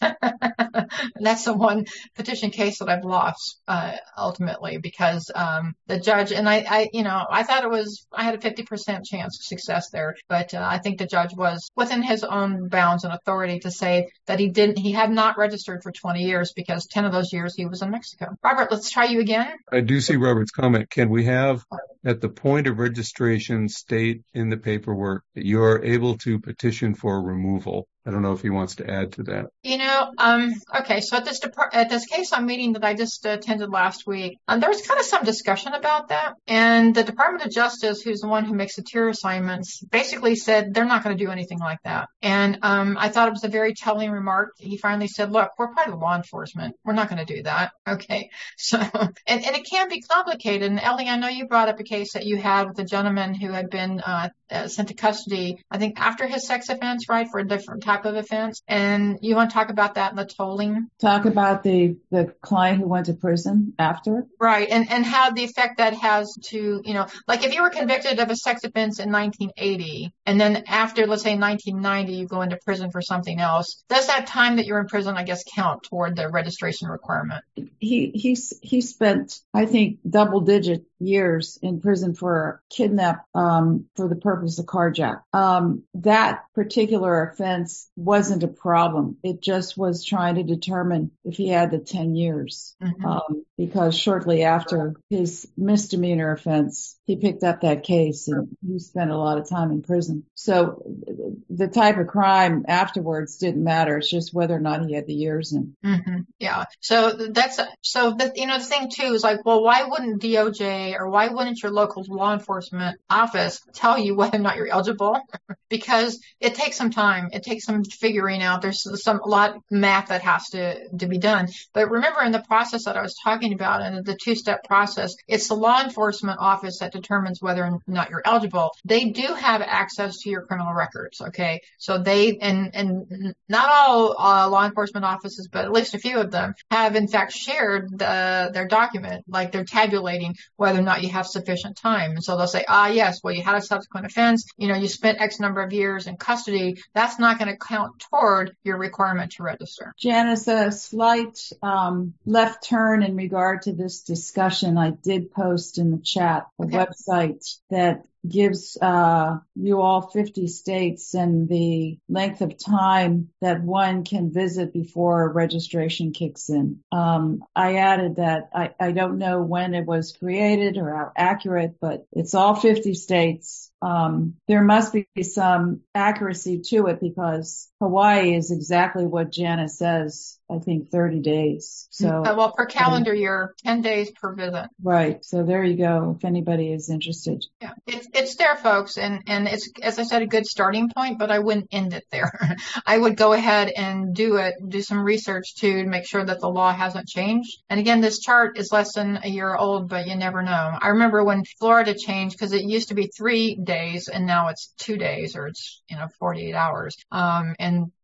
That's the one petition case that I've lost, uh, ultimately, because, um, the judge, and I, I, you know, I thought it was, I had a fifty percent chance of success there, but, uh, I think the judge was within his own bounds and authority to say that he didn't, he had not registered for twenty years because ten of those years he was in Mexico. Robert, let's try you again.
I do see Robert's comment. Can we have at the point of registration state in the paperwork that you are able to petition for removal? I don't know if he wants to add to that.
You know, um, okay, so at this depart- at this case on meeting that I just attended last week, um, there was kind of some discussion about that. And the Department of Justice, who's the one who makes the tier assignments, basically said they're not going to do anything like that. And um, I thought it was a very telling remark. He finally said, look, we're part of law enforcement. We're not going to do that. Okay. So, and, and it can be complicated. And Ellie, I know you brought up a case that you had with a gentleman who had been uh, uh, sent to custody, I think after his sex offense, right, for a different type of offense. And you want to talk about that in the tolling?
Talk about the, the client who went to prison after?
Right. And, and how the effect that has to, you know, like if you were convicted of a sex offense in nineteen eighty, and then after, let's say nineteen ninety, you go into prison for something else, does that time that you're in prison, I guess, count toward the registration requirement?
He, he, he spent, I think, double digit years in prison for kidnap, um, for the purpose of carjack. Um, that particular offense wasn't a problem. It just was trying to determine if he had the ten years. Mm-hmm. Um, because shortly after his misdemeanor offense, he picked up that case and he spent a lot of time in prison. So the type of crime afterwards didn't matter. It's just whether or not he had the years in.
Mm-hmm. Yeah. So that's, so the, you know, the thing too is like, well, why wouldn't D O J or why wouldn't your local law enforcement office tell you whether or not you're eligible? Because it takes some time. It takes some figuring out. There's some, a lot of math that has to, to be done. But remember in the process that I was talking about and the two-step process, it's the law enforcement office that determines whether or not you're eligible. They do have access to your criminal records. Okay. So they, and, and not all uh, law enforcement offices, but at least a few of them have in fact shared the, their document, like they're tabulating whether or not you have sufficient time. And so they'll say, ah, yes, well, you had a subsequent offense. You know, you spent X number of years in custody. That's not going to count toward your requirement to register.
Janice, a slight um, left turn in regard to this discussion. I did post in the chat a okay. website that gives uh you all fifty states and the length of time that one can visit before registration kicks in. Um I added that I, I don't know when it was created or how accurate, but it's all fifty states. Um there must be some accuracy to it because Hawaii is exactly what Janice says, I think thirty days. So
uh, well, per calendar um, year, ten days per visit.
Right. So there you go, if anybody is interested.
Yeah. It's it's there, folks, and, and it's, as I said, a good starting point, but I wouldn't end it there. I would go ahead and do it, do some research too, to make sure that the law hasn't changed. And again, this chart is less than a year old, but you never know. I remember when Florida changed, because it used to be three days and now it's two days or it's, you know, forty-eight hours. Um, and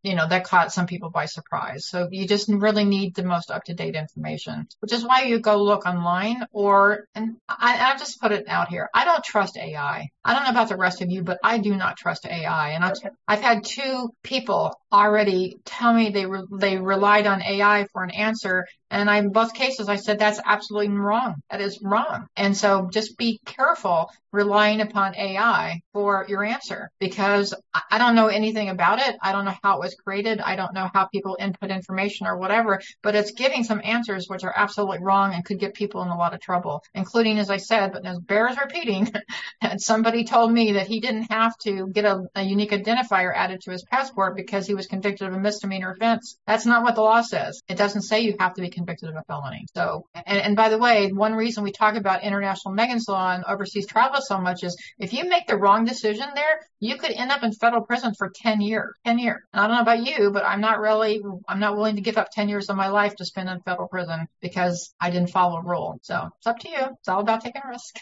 you know, that caught some people by surprise. So you just really need the most up-to-date information, which is why you go look online or, and I, I just put it out here. I don't trust A I. I don't know about the rest of you, but I do not trust A I. And I've, I've had two people already tell me they re, they relied on A I for an answer. And I, in both cases, I said, that's absolutely wrong. That is wrong. And so just be careful relying upon A I for your answer, because I don't know anything about it. I don't know how it was created. I don't know how people input information or whatever, but it's giving some answers which are absolutely wrong and could get people in a lot of trouble, including, as I said, but as bears repeating, that somebody told me that he didn't have to get a, a unique identifier added to his passport because he was convicted of a misdemeanor offense. That's not what the law says. It doesn't say you have to be convicted of a felony. So, and, and by the way, one reason we talk about international Megan's law and overseas travel so much is if you make the wrong decision there, you could end up in federal prison for ten years. ten years. And I don't know about you, but I'm not really, I'm not willing to give up ten years of my life to spend in federal prison because I didn't follow a rule. So it's up to you. It's all about taking a risk.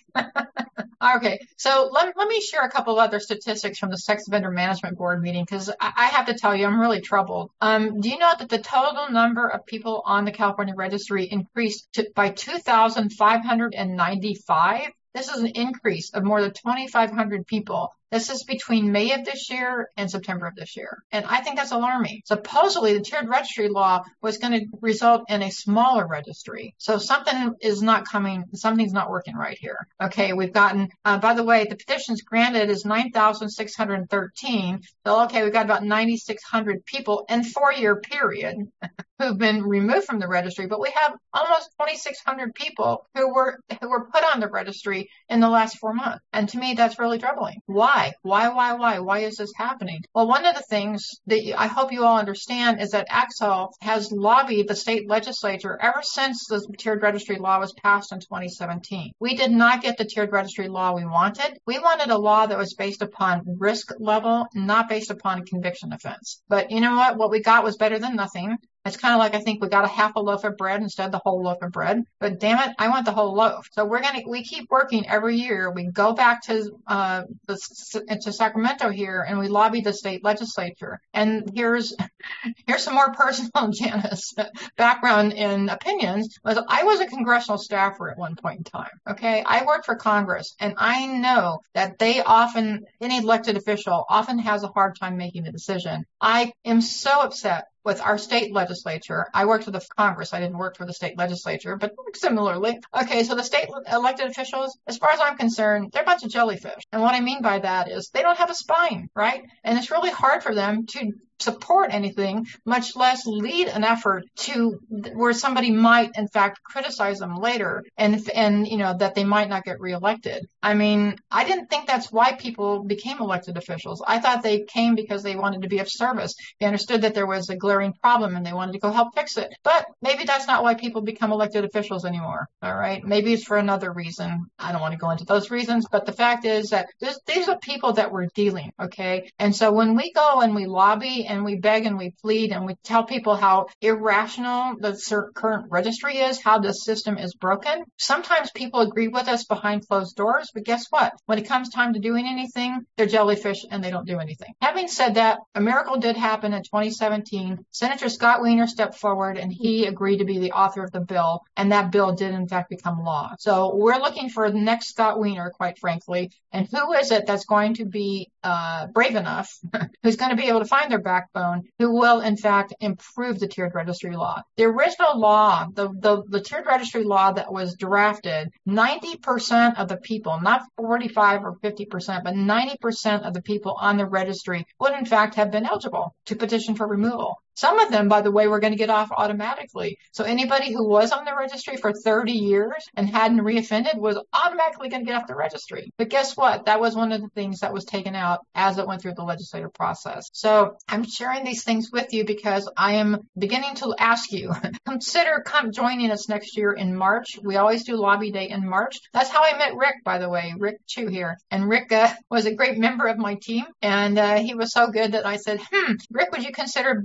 Okay, so let, let me share a couple other statistics from the Sex Offender Management Board meeting, because I, I have to tell you, I'm really troubled. Um, do you know that the total number of people on the California registry increased to, by two thousand five hundred ninety-five? This is an increase of more than twenty-five hundred people. This is between May of this year and September of this year. And I think that's alarming. Supposedly, the tiered registry law was going to result in a smaller registry. So something is not coming, something's not working right here. Okay, we've gotten, uh, by the way, the petitions granted is nine thousand six hundred thirteen. So, okay, we've got about nine thousand six hundred people in four-year period who've been removed from the registry, but we have almost two thousand six hundred people who were who were put on the registry in the last four months. And to me, that's really troubling. Why? Why, why, why? Why is this happening? Well, one of the things that I hope you all understand is that A C S O has lobbied the state legislature ever since the tiered registry law was passed in twenty seventeen. We did not get the tiered registry law we wanted. We wanted a law that was based upon risk level, not based upon conviction offense. But you know what? What we got was better than nothing. It's kind of like I think we got a half a loaf of bread instead of the whole loaf of bread. But damn it, I want the whole loaf. So we're gonna we keep working every year. We go back to uh the, to Sacramento here and we lobby the state legislature. And here's here's some more personal Janice background and opinions. I was a congressional staffer at one point in time. Okay, I worked for Congress, and I know that they often any elected official often has a hard time making a decision. I am so upset with our state legislature. I worked for the Congress. I didn't work for the state legislature, but similarly. Okay, so the state elected officials, as far as I'm concerned, they're a bunch of jellyfish. And what I mean by that is they don't have a spine, right? And it's really hard for them to support anything, much less lead an effort to where somebody might, in fact, criticize them later and, and you know, that they might not get reelected. I mean, I didn't think that's why people became elected officials. I thought they came because they wanted to be of service. They understood that there was a glaring problem and they wanted to go help fix it. But maybe that's not why people become elected officials anymore. All right. Maybe it's for another reason. I don't want to go into those reasons, but the fact is that this, these are people that we're dealing. Okay. And so when we go and we lobby and we beg and we plead and we tell people how irrational the current registry is, how the system is broken, sometimes people agree with us behind closed doors, but guess what? When it comes time to doing anything, they're jellyfish and they don't do anything. Having said that, a miracle did happen in twenty seventeen. Senator Scott Wiener stepped forward and he agreed to be the author of the bill, and that bill did in fact become law. So we're looking for the next Scott Wiener, quite frankly, and who is it that's going to be uh, brave enough, who's going to be able to find their backbone, who will in fact improve the tiered registry law. The original law, the, the, the tiered registry law that was drafted, ninety percent of the people, not forty-five or fifty percent, but ninety percent of the people on the registry would in fact have been eligible to petition for removal. Some of them, by the way, were going to get off automatically. So anybody who was on the registry for thirty years and hadn't reoffended was automatically going to get off the registry. But guess what? That was one of the things that was taken out as it went through the legislative process. So I'm sharing these things with you because I am beginning to ask you, consider come joining us next year in March. We always do lobby day in March. That's how I met Rick, by the way, Rick Chu here. And Rick uh, was a great member of my team. And uh, he was so good that I said, hmm, Rick, would you consider joining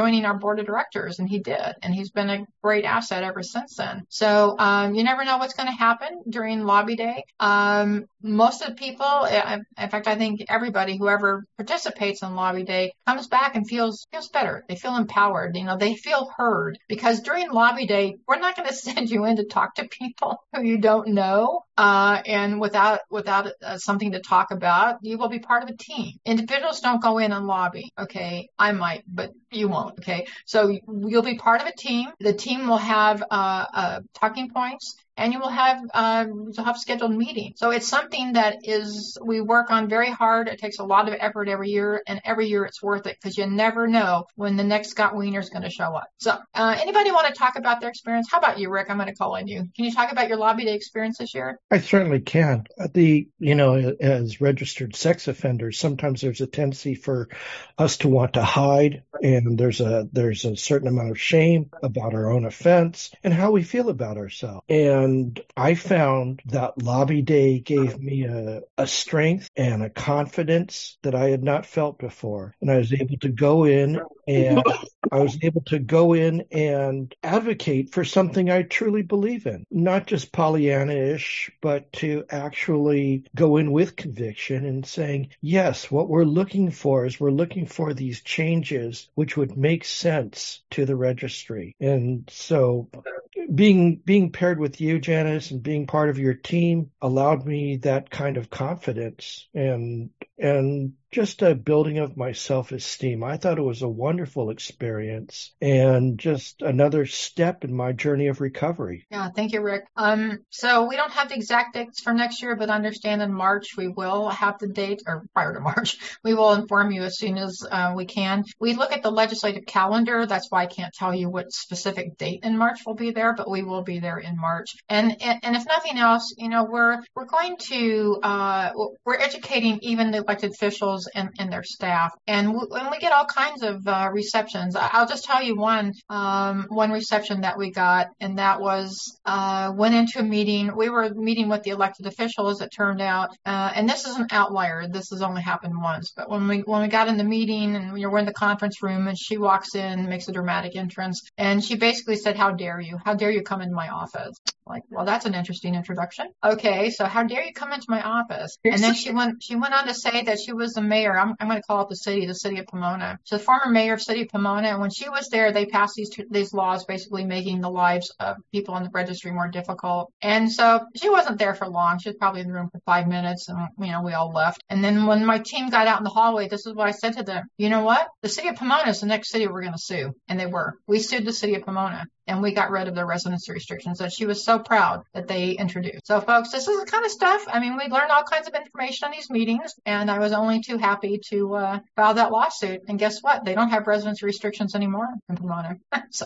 joining our board of directors, and he did, and he's been a great asset ever since then. So um, you never know what's going to happen during lobby day. Um, most of the people, in fact, I think everybody, whoever participates in lobby day, comes back and feels feels better. They feel empowered. You know, they feel heard, because during lobby day, we're not going to send you in to talk to people who you don't know, uh, and without without uh, something to talk about. You will be part of a team. Individuals don't go in and lobby. Okay, I might, but you won't. Okay, so you'll be part of a team. The team will have uh, uh, talking points, and you will have um, you'll have scheduled meetings. So it's something that is we work on very hard. It takes a lot of effort every year, and every year it's worth it, because you never know when the next Scott Wiener is going to show up. So uh, anybody want to talk about their experience? How about you, Rick? I'm going to call on you. Can you talk about your lobby day experience this year?
I certainly can. The you know, as registered sex offenders, sometimes there's a tendency for us to want to hide, and there's a there's a certain amount of shame about our own offense and how we feel about ourselves. And I found that lobby day gave me a, a strength and a confidence that I had not felt before. And I was able to go in and I was able to go in and advocate for something I truly believe in, not just Pollyanna-ish, but to actually go in with conviction and saying, yes, what we're looking for is we're looking for these changes which would make sense to the registry. And so being being paired with you, Janice, and being part of your team allowed me that kind of confidence and and just a building of my self-esteem. I thought it was a wonderful experience and just another step in my journey of recovery.
Yeah, thank you, Rick. Um, so we don't have the exact dates for next year, but understand in March we will have the date, or prior to March, we will inform you as soon as uh, we can. We look at the legislative calendar. That's why I can't tell you what specific date in March will be there, but we will be there in March. And and, and if nothing else, you know, we're we're going to uh, we're educating even the elected officials and, and their staff. And we, when we get all kinds of uh, receptions, I'll just tell you one um, one reception that we got, and that was uh, went into a meeting. We were meeting with the elected officials, it turned out, uh, and this is an outlier. This has only happened once. But when we when we got in the meeting and we were in the conference room, and she walks in, makes a dramatic entrance, and she basically said, "How dare you? How dare you come into my office?" Like, well, that's an interesting introduction. Okay, so how dare you come into my office? And then she went she went on to say that she was the mayor. I'm, I'm going to call it the city, the city of Pomona. She's the former mayor of city of Pomona. And when she was there, they passed these these laws basically making the lives of people on the registry more difficult. And so she wasn't there for long. She was probably in the room for five minutes, and, you know, we all left. And then when my team got out in the hallway, this is what I said to them. You know what? The city of Pomona is the next city we're going to sue. And they were. We sued the city of Pomona, and we got rid of their residency restrictions that she was so proud that they introduced. So, folks, this is the kind of stuff. I mean, we learned all kinds of information on these meetings, and I was only too happy to uh, file that lawsuit. And guess what? They don't have residency restrictions anymore in Pomona. So,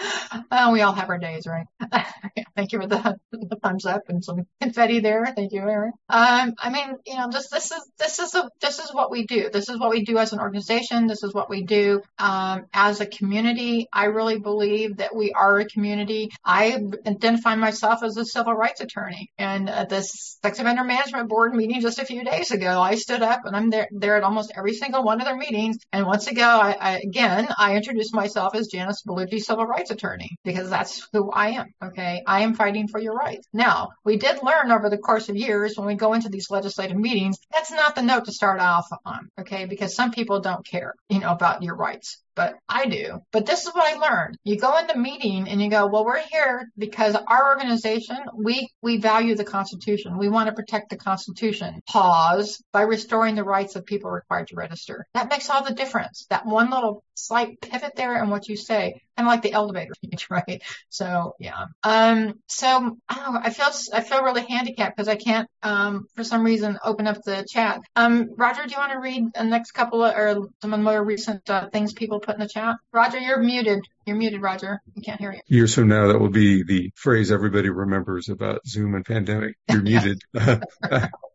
uh, we all have our days, right? Thank you for the, the thumbs up and some confetti there. Thank you, Aaron. Um, I mean, you know, this this is this is a, this is what we do. This is what we do as an organization. This is what we do um, as a community. I really believe that we are a community. I identify myself as a civil rights attorney, and at this sex offender management board meeting just a few days ago, I stood up, and I'm there there at almost every single one of their meetings. And once ago, I, I again I introduced myself as Janice Bellucci, civil rights attorney, because that's who I am. Okay, I am fighting for your rights. Now, we did learn over the course of years when we go into these legislative meetings, that's not the note to start off on. Okay, because some people don't care, you know, about your rights. But I do. But this is what I learned. You go in the meeting and you go, well, we're here because our organization, we, we value the Constitution. We want to protect the Constitution. Pause. By restoring the rights of people required to register. That makes all the difference. That one little slight pivot there in what you say, kind of like the elevator speech, right? So, yeah. Um, so, oh, I feel, I feel really handicapped because I can't, um, for some reason, open up the chat. Um, Roger, do you want to read the next couple of, or some of the more recent uh, things people put in the chat? Roger, you're muted. You're muted, Roger. We can't hear you.
Years from now, that will be the phrase everybody remembers about Zoom and pandemic. You're muted.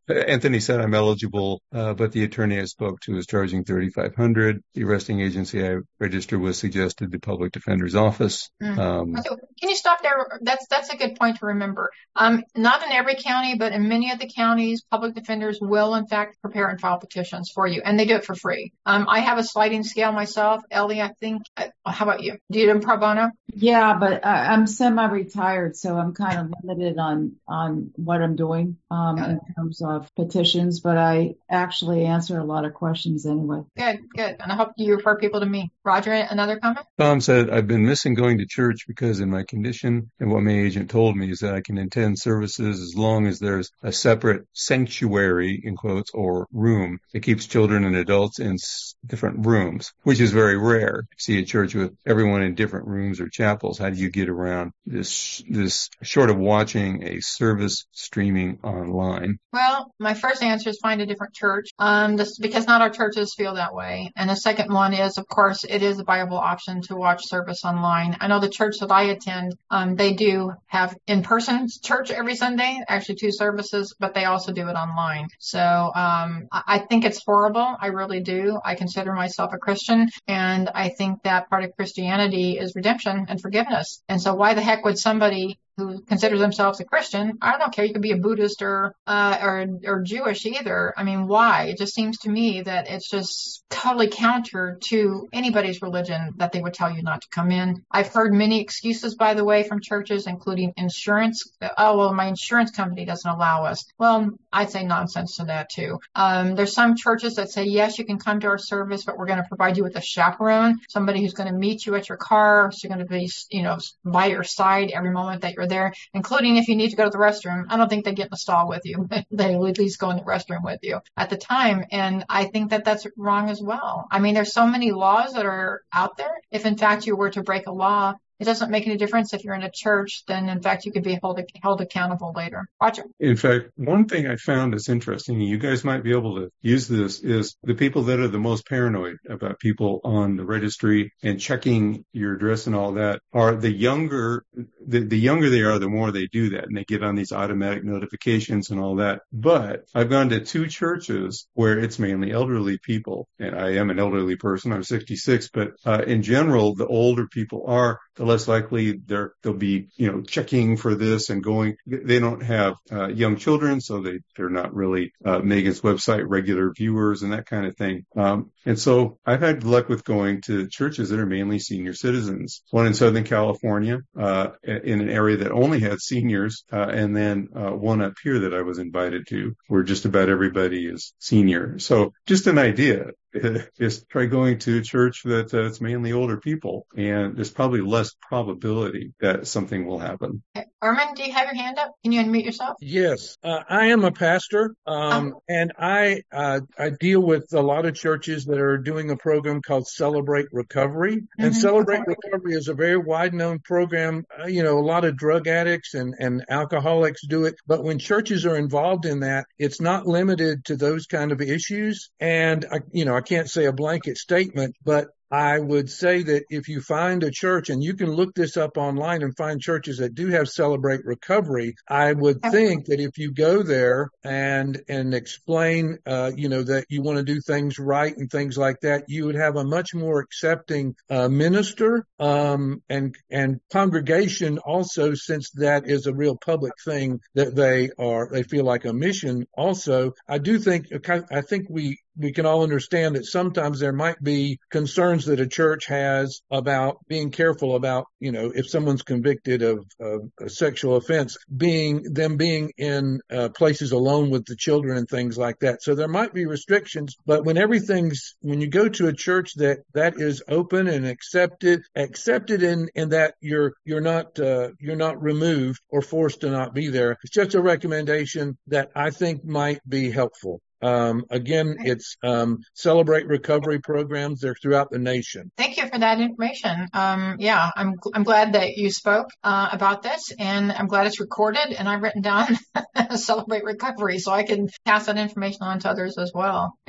Anthony said I'm eligible, uh, but the attorney I spoke to is charging thirty-five hundred dollars. The arresting agency I registered with suggested the public defender's office.
Mm.
Um,
Okay, can you stop there? That's that's a good point to remember. Um, not in every county, but in many of the counties, public defenders will in fact prepare and file petitions for you, and they do it for free. Um, I have a sliding scale myself. Ellie, I think. Uh, how about you? Do you do pro bono?
Yeah, but I, I'm semi-retired, so I'm kind of limited on on what I'm doing um, in terms of petitions. But I actually answer a lot of questions anyway.
Good, good, and I hope you refer people to me. Roger, another comment?
Tom said, I've been missing going to church because in my condition, and what my agent told me is that I can attend services as long as there's a separate sanctuary, in quotes, or room that keeps children and adults in s- different rooms, which is very rare. See a church with everyone in different rooms or chapels. How do you get around this, this short of watching a service streaming online?
Well, my first answer is find a different church, um, this, because not our churches feel that way. And the second one is, of course, it is a viable option to watch service online. I know the church that I attend, um, they do have in-person church every Sunday, actually two services, but they also do it online. So um, I, I think it's horrible. I really do. I consider myself a Christian, and I think that part of Christianity is redemption and forgiveness. And so why the heck would somebody who considers themselves a Christian, I don't care, you could be a Buddhist or, uh, or, or Jewish either. I mean, why? It just seems to me that it's just totally counter to anybody's religion that they would tell you not to come in. I've heard many excuses, by the way, from churches, including insurance. Oh, well, my insurance company doesn't allow us. Well, I'd say nonsense to that too. Um, there's some churches that say, yes, you can come to our service, but we're going to provide you with a chaperone, somebody who's going to meet you at your car. So you're going to be, you know, by your side every moment that you're there, including if you need to go to the restroom. I don't think they get in the stall with you. They will at least go in the restroom with you at the time. And I think that that's wrong as well. I mean, there's so many laws that are out there. If in fact you were to break a law, it doesn't make any difference if you're in a church, then in fact you could be held, held accountable later. Roger.
In fact, one thing I found that's interesting, and you guys might be able to use this, is the people that are the most paranoid about people on the registry and checking your address and all that are the younger, the, the younger they are, the more they do that. And they get on these automatic notifications and all that. But I've gone to two churches where it's mainly elderly people. And I am an elderly person. I'm sixty-six. But uh, in general, the older people are, the less likely they're, they'll be, you know, checking for this and going. They don't have uh, young children, so they, they're not really uh, Megan's website regular viewers and that kind of thing. Um, and so I've had luck with going to churches that are mainly senior citizens. One in Southern California, uh, in an area that only had seniors, uh, and then uh, one up here that I was invited to, where just about everybody is senior. So just an idea. Is try going to a church that uh, it's mainly older people, and there's probably less probability that something will happen.
Armin, do you have your hand up? Can you unmute yourself?
Yes, uh, I am a pastor, um, oh. and I uh, I deal with a lot of churches that are doing a program called Celebrate Recovery. Mm-hmm. And Celebrate okay. Recovery is a very wide-known program. Uh, you know, a lot of drug addicts and, and alcoholics do it. But when churches are involved in that, it's not limited to those kind of issues. And, I, you know, I can't say a blanket statement, but I would say that if you find a church, and you can look this up online and find churches that do have Celebrate Recovery, I would think that if you go there and and explain, uh, you know, that you want to do things right and things like that, you would have a much more accepting uh, minister um, and and congregation also, since that is a real public thing that they are, they feel like a mission. Also, I do think, I think we we can all understand that sometimes there might be concerns that a church has about being careful about, you know, if someone's convicted of, of a sexual offense, being them being in uh, places alone with the children and things like that. So there might be restrictions, but when everything's, when you go to a church that that is open and accepted, accepted in in that you're you're not uh, you're not removed or forced to not be there, it's just a recommendation that I think might be helpful. Um, again, it's um, Celebrate Recovery programs. They're throughout the nation.
Thank you for that information. Um, yeah, I'm I'm glad that you spoke uh, about this, and I'm glad it's recorded. And I've written down Celebrate Recovery, so I can pass that information on to others as well. Yeah.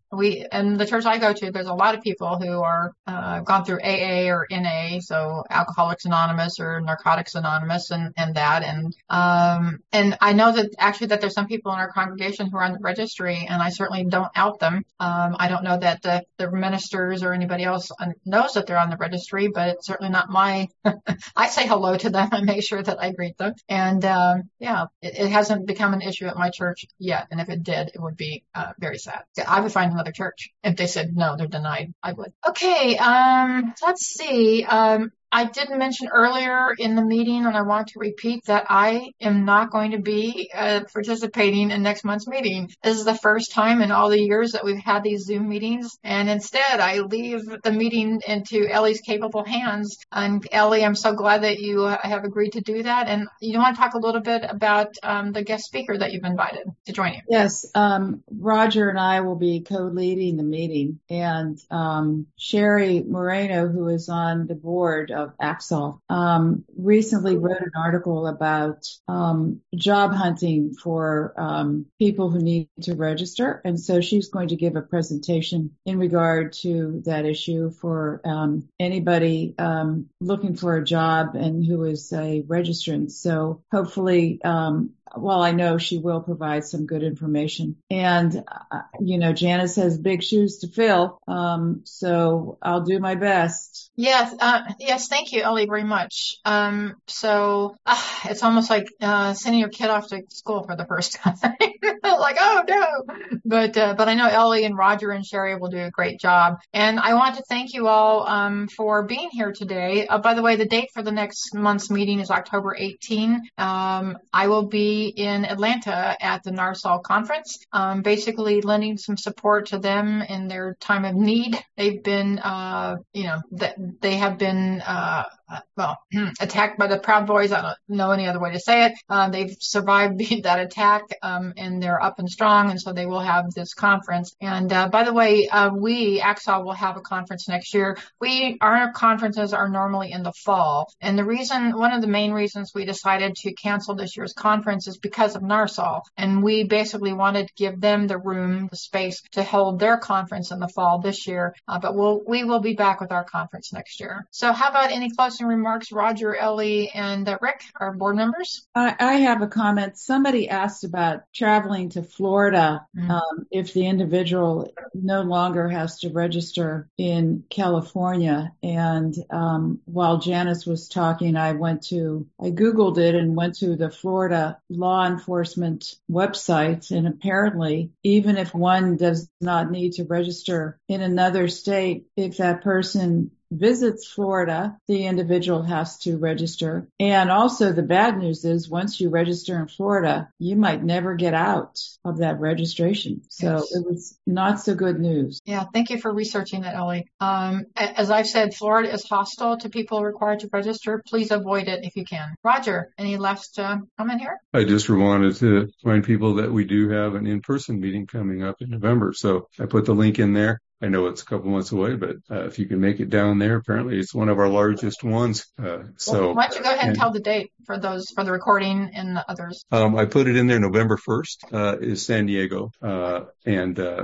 we, and the church I go to, there's a lot of people who are, uh, gone through A A or N A, so Alcoholics Anonymous or Narcotics Anonymous and, and that. And, um, and I know that actually that there's some people in our congregation who are on the registry, and I certainly don't out them. Um, I don't know that the, the ministers or anybody else knows that they're on the registry, but it's certainly not my, I say hello to them and make sure that I greet them. And, um, yeah, it, it hasn't become an issue at my church yet. And if it did, it would be, uh, very sad. I would find another church. If they said no, they're denied, I would. Okay. Um, let's see. Um, I did mention earlier in the meeting, and I want to repeat that I am not going to be uh, participating in next month's meeting. This is the first time in all the years that we've had these Zoom meetings, and instead I leave the meeting into Ellie's capable hands. And Ellie, I'm so glad that you have agreed to do that. And you want to talk a little bit about um, the guest speaker that you've invited to join you?
Yes, um, Roger and I will be co-leading the meeting, and um, Sherry Moreno, who is on the board of Axel, um, recently wrote an article about um, job hunting for um, people who need to register. And so she's going to give a presentation in regard to that issue for um, anybody um, looking for a job and who is a registrant. So hopefully, um, well, I know she will provide some good information. And, uh, you know, Janice has big shoes to fill. Um, so I'll do my best.
Yes. Uh, yes. Thank you, Ellie, very much. Um, so uh, it's almost like, uh, sending your kid off to school for the first time. Like, oh no. But, uh, but I know Ellie and Roger and Sherry will do a great job. And I want to thank you all, um, for being here today. Uh, by the way, the date for the next month's meeting is October eighteenth. Um, I will be in Atlanta at the NARSOL conference, um, basically lending some support to them in their time of need. They've been, uh, you know, th- they have been, uh, well, attacked by the Proud Boys. I don't know any other way to say it. Uh, they've survived that attack, um, and they're up and strong. And so they will have this conference. And, uh, by the way, uh, we, Axel, will have a conference next year. We, our conferences are normally in the fall. And the reason, one of the main reasons we decided to cancel this year's conference is because of NARSOL. And we basically wanted to give them the room, the space to hold their conference in the fall this year. Uh, but we'll, we will be back with our conference next year. So how about any closing remarks, Roger, Ellie, and uh, Rick, our board members?
I, I have a comment. Somebody asked about traveling to Florida, mm-hmm. um, if the individual no longer has to register in California. And um, while Janice was talking, I went to, I Googled it and went to the Florida law enforcement website. And apparently, even if one does not need to register in another state, if that person visits Florida, the individual has to register. And also the bad news is once you register in Florida, you might never get out of that registration. So yes. It was not so good news.
Yeah. Thank you for researching that, Ellie. Um, as I've said, Florida is hostile to people required to register. Please avoid it if you can. Roger, any last uh, comment here?
I just wanted to remind people that we do have an in-person meeting coming up in November. So I put the link in there. I know it's a couple months away, but uh, if you can make it down there, apparently it's one of our largest ones. Uh, so
well, why don't you go ahead and, and tell the date for those, for the recording and the others?
Um, I put it in there. November first uh, is San Diego. Uh, and uh,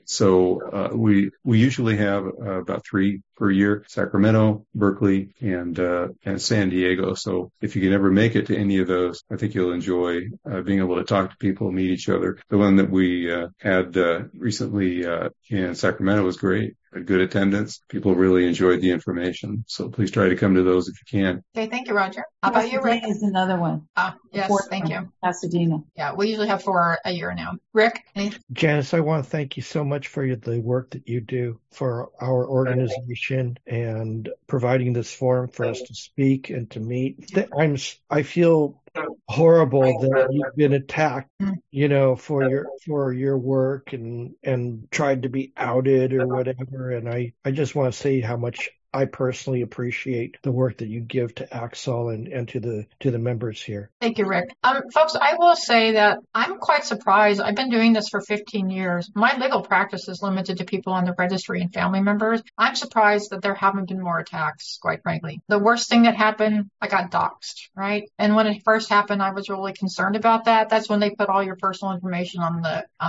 so uh, we we usually have uh, about three per year, Sacramento, Berkeley, and uh, and San Diego. So if you can ever make it to any of those, I think you'll enjoy uh, being able to talk to people, meet each other. The one that we uh, had uh, recently uh, in Sacramento was great. Had good attendance. People really enjoyed the information. So please try to come to those if you can.
Okay, thank you, Roger. How about you, Rick?
Is another one.
Ah, yes, thank you.
Pasadena.
Yeah, we usually have four a year now. Rick? Any?
Janice, I want to thank you so much for the work that you do for our organization and providing this forum for us to speak and to meet. I'm, I feel horrible that you've been attacked, you know, for your for your work and and tried to be outed or whatever. And I, I just want to say how much I personally appreciate the work that you give to Axel and, and to the to the members here.
Thank you, Rick. Um, folks, I will say that I'm quite surprised. I've been doing this for fifteen years. My legal practice is limited to people on the registry and family members. I'm surprised that there haven't been more attacks, quite frankly. The worst thing that happened, I got doxxed, right? And when it first happened, I was really concerned about that. That's when they put all your personal information on the on the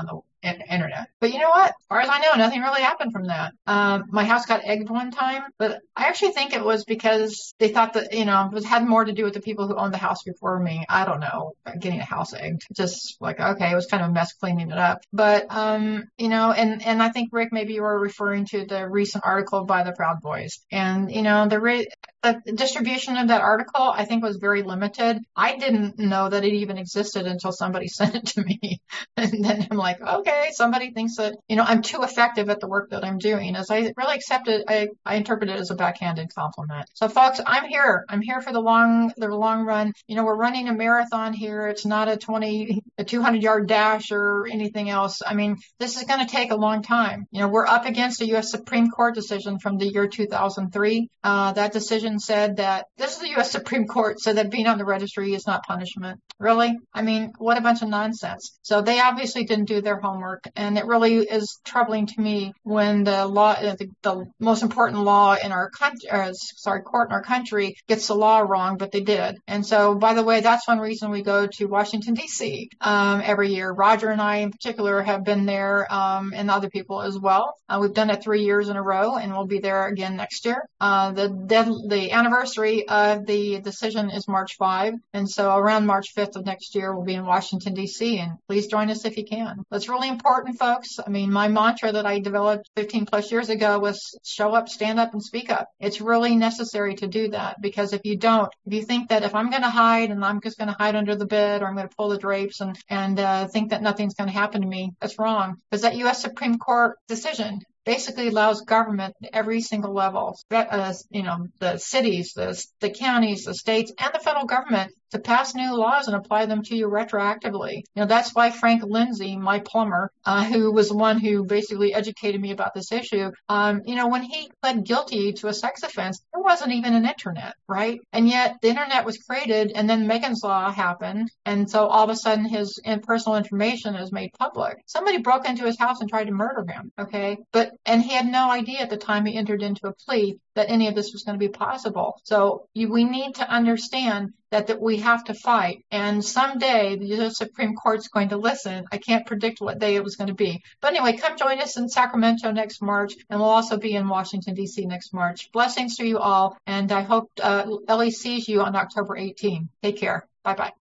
internet. But you know what? As far as I know, nothing really happened from that. Um, my house got egged one time, but I actually think it was because they thought that, you know, it had more to do with the people who owned the house before me. I don't know, getting a house egged. Just like, okay, it was kind of a mess cleaning it up. But, um, you know, and, and I think, Rick, maybe you were referring to the recent article by the Proud Boys. And, you know, the, re- the distribution of that article, I think, was very limited. I didn't know that it even existed until somebody sent it to me. And then I'm like, okay, somebody thinks that, you know, I'm too effective at the work that I'm doing. As I really accept it, I, I interpret it as a backhanded compliment. So folks, I'm here. I'm here for the long, the long run. You know, we're running a marathon here. It's not a twenty, a two hundred yard dash or anything else. I mean, this is going to take a long time. You know, we're up against a U S Supreme Court decision from the year two thousand three. Uh, that decision said that this is the U S Supreme Court said that being on the registry is not punishment. Really? I mean, what a bunch of nonsense. So they obviously didn't do their homework. And it really is troubling to me when the law, the, the most important law in our country, uh, sorry, court in our country gets the law wrong, but they did. And so, by the way, that's one reason we go to Washington, D C um, every year. Roger and I in particular have been there, um, and other people as well. Uh, we've done it three years in a row, and we'll be there again next year. Uh, the dead, the anniversary of the decision is March fifth, and so around March fifth of next year, we'll be in Washington, D C, and please join us if you can. That's really important, folks. I mean, my mantra that I developed fifteen plus years ago was show up, stand up, and speak up. It's really necessary to do that, because if you don't, if you think that if I'm going to hide and I'm just going to hide under the bed, or I'm going to pull the drapes and, and uh, think that nothing's going to happen to me, that's wrong. Because that U S Supreme Court decision basically allows government at every single level, uh, you know, the cities, the, the counties, the states, and the federal government to pass new laws and apply them to you retroactively. You know, that's why Frank Lindsay, my plumber, uh, who was the one who basically educated me about this issue, um, you know, when he pled guilty to a sex offense, there wasn't even an internet, right? And yet the internet was created, and then Megan's Law happened, and so all of a sudden his personal information is made public. Somebody broke into his house and tried to murder him, okay? But and he had no idea at the time he entered into a plea that any of this was going to be possible. So you, we need to understand that, that we have to fight. And someday the U S Supreme Court's going to listen. I can't predict what day it was going to be. But anyway, come join us in Sacramento next March, and we'll also be in Washington, D C next March. Blessings to you all, and I hope uh, Ellie sees you on October eighteenth. Take care. Bye-bye.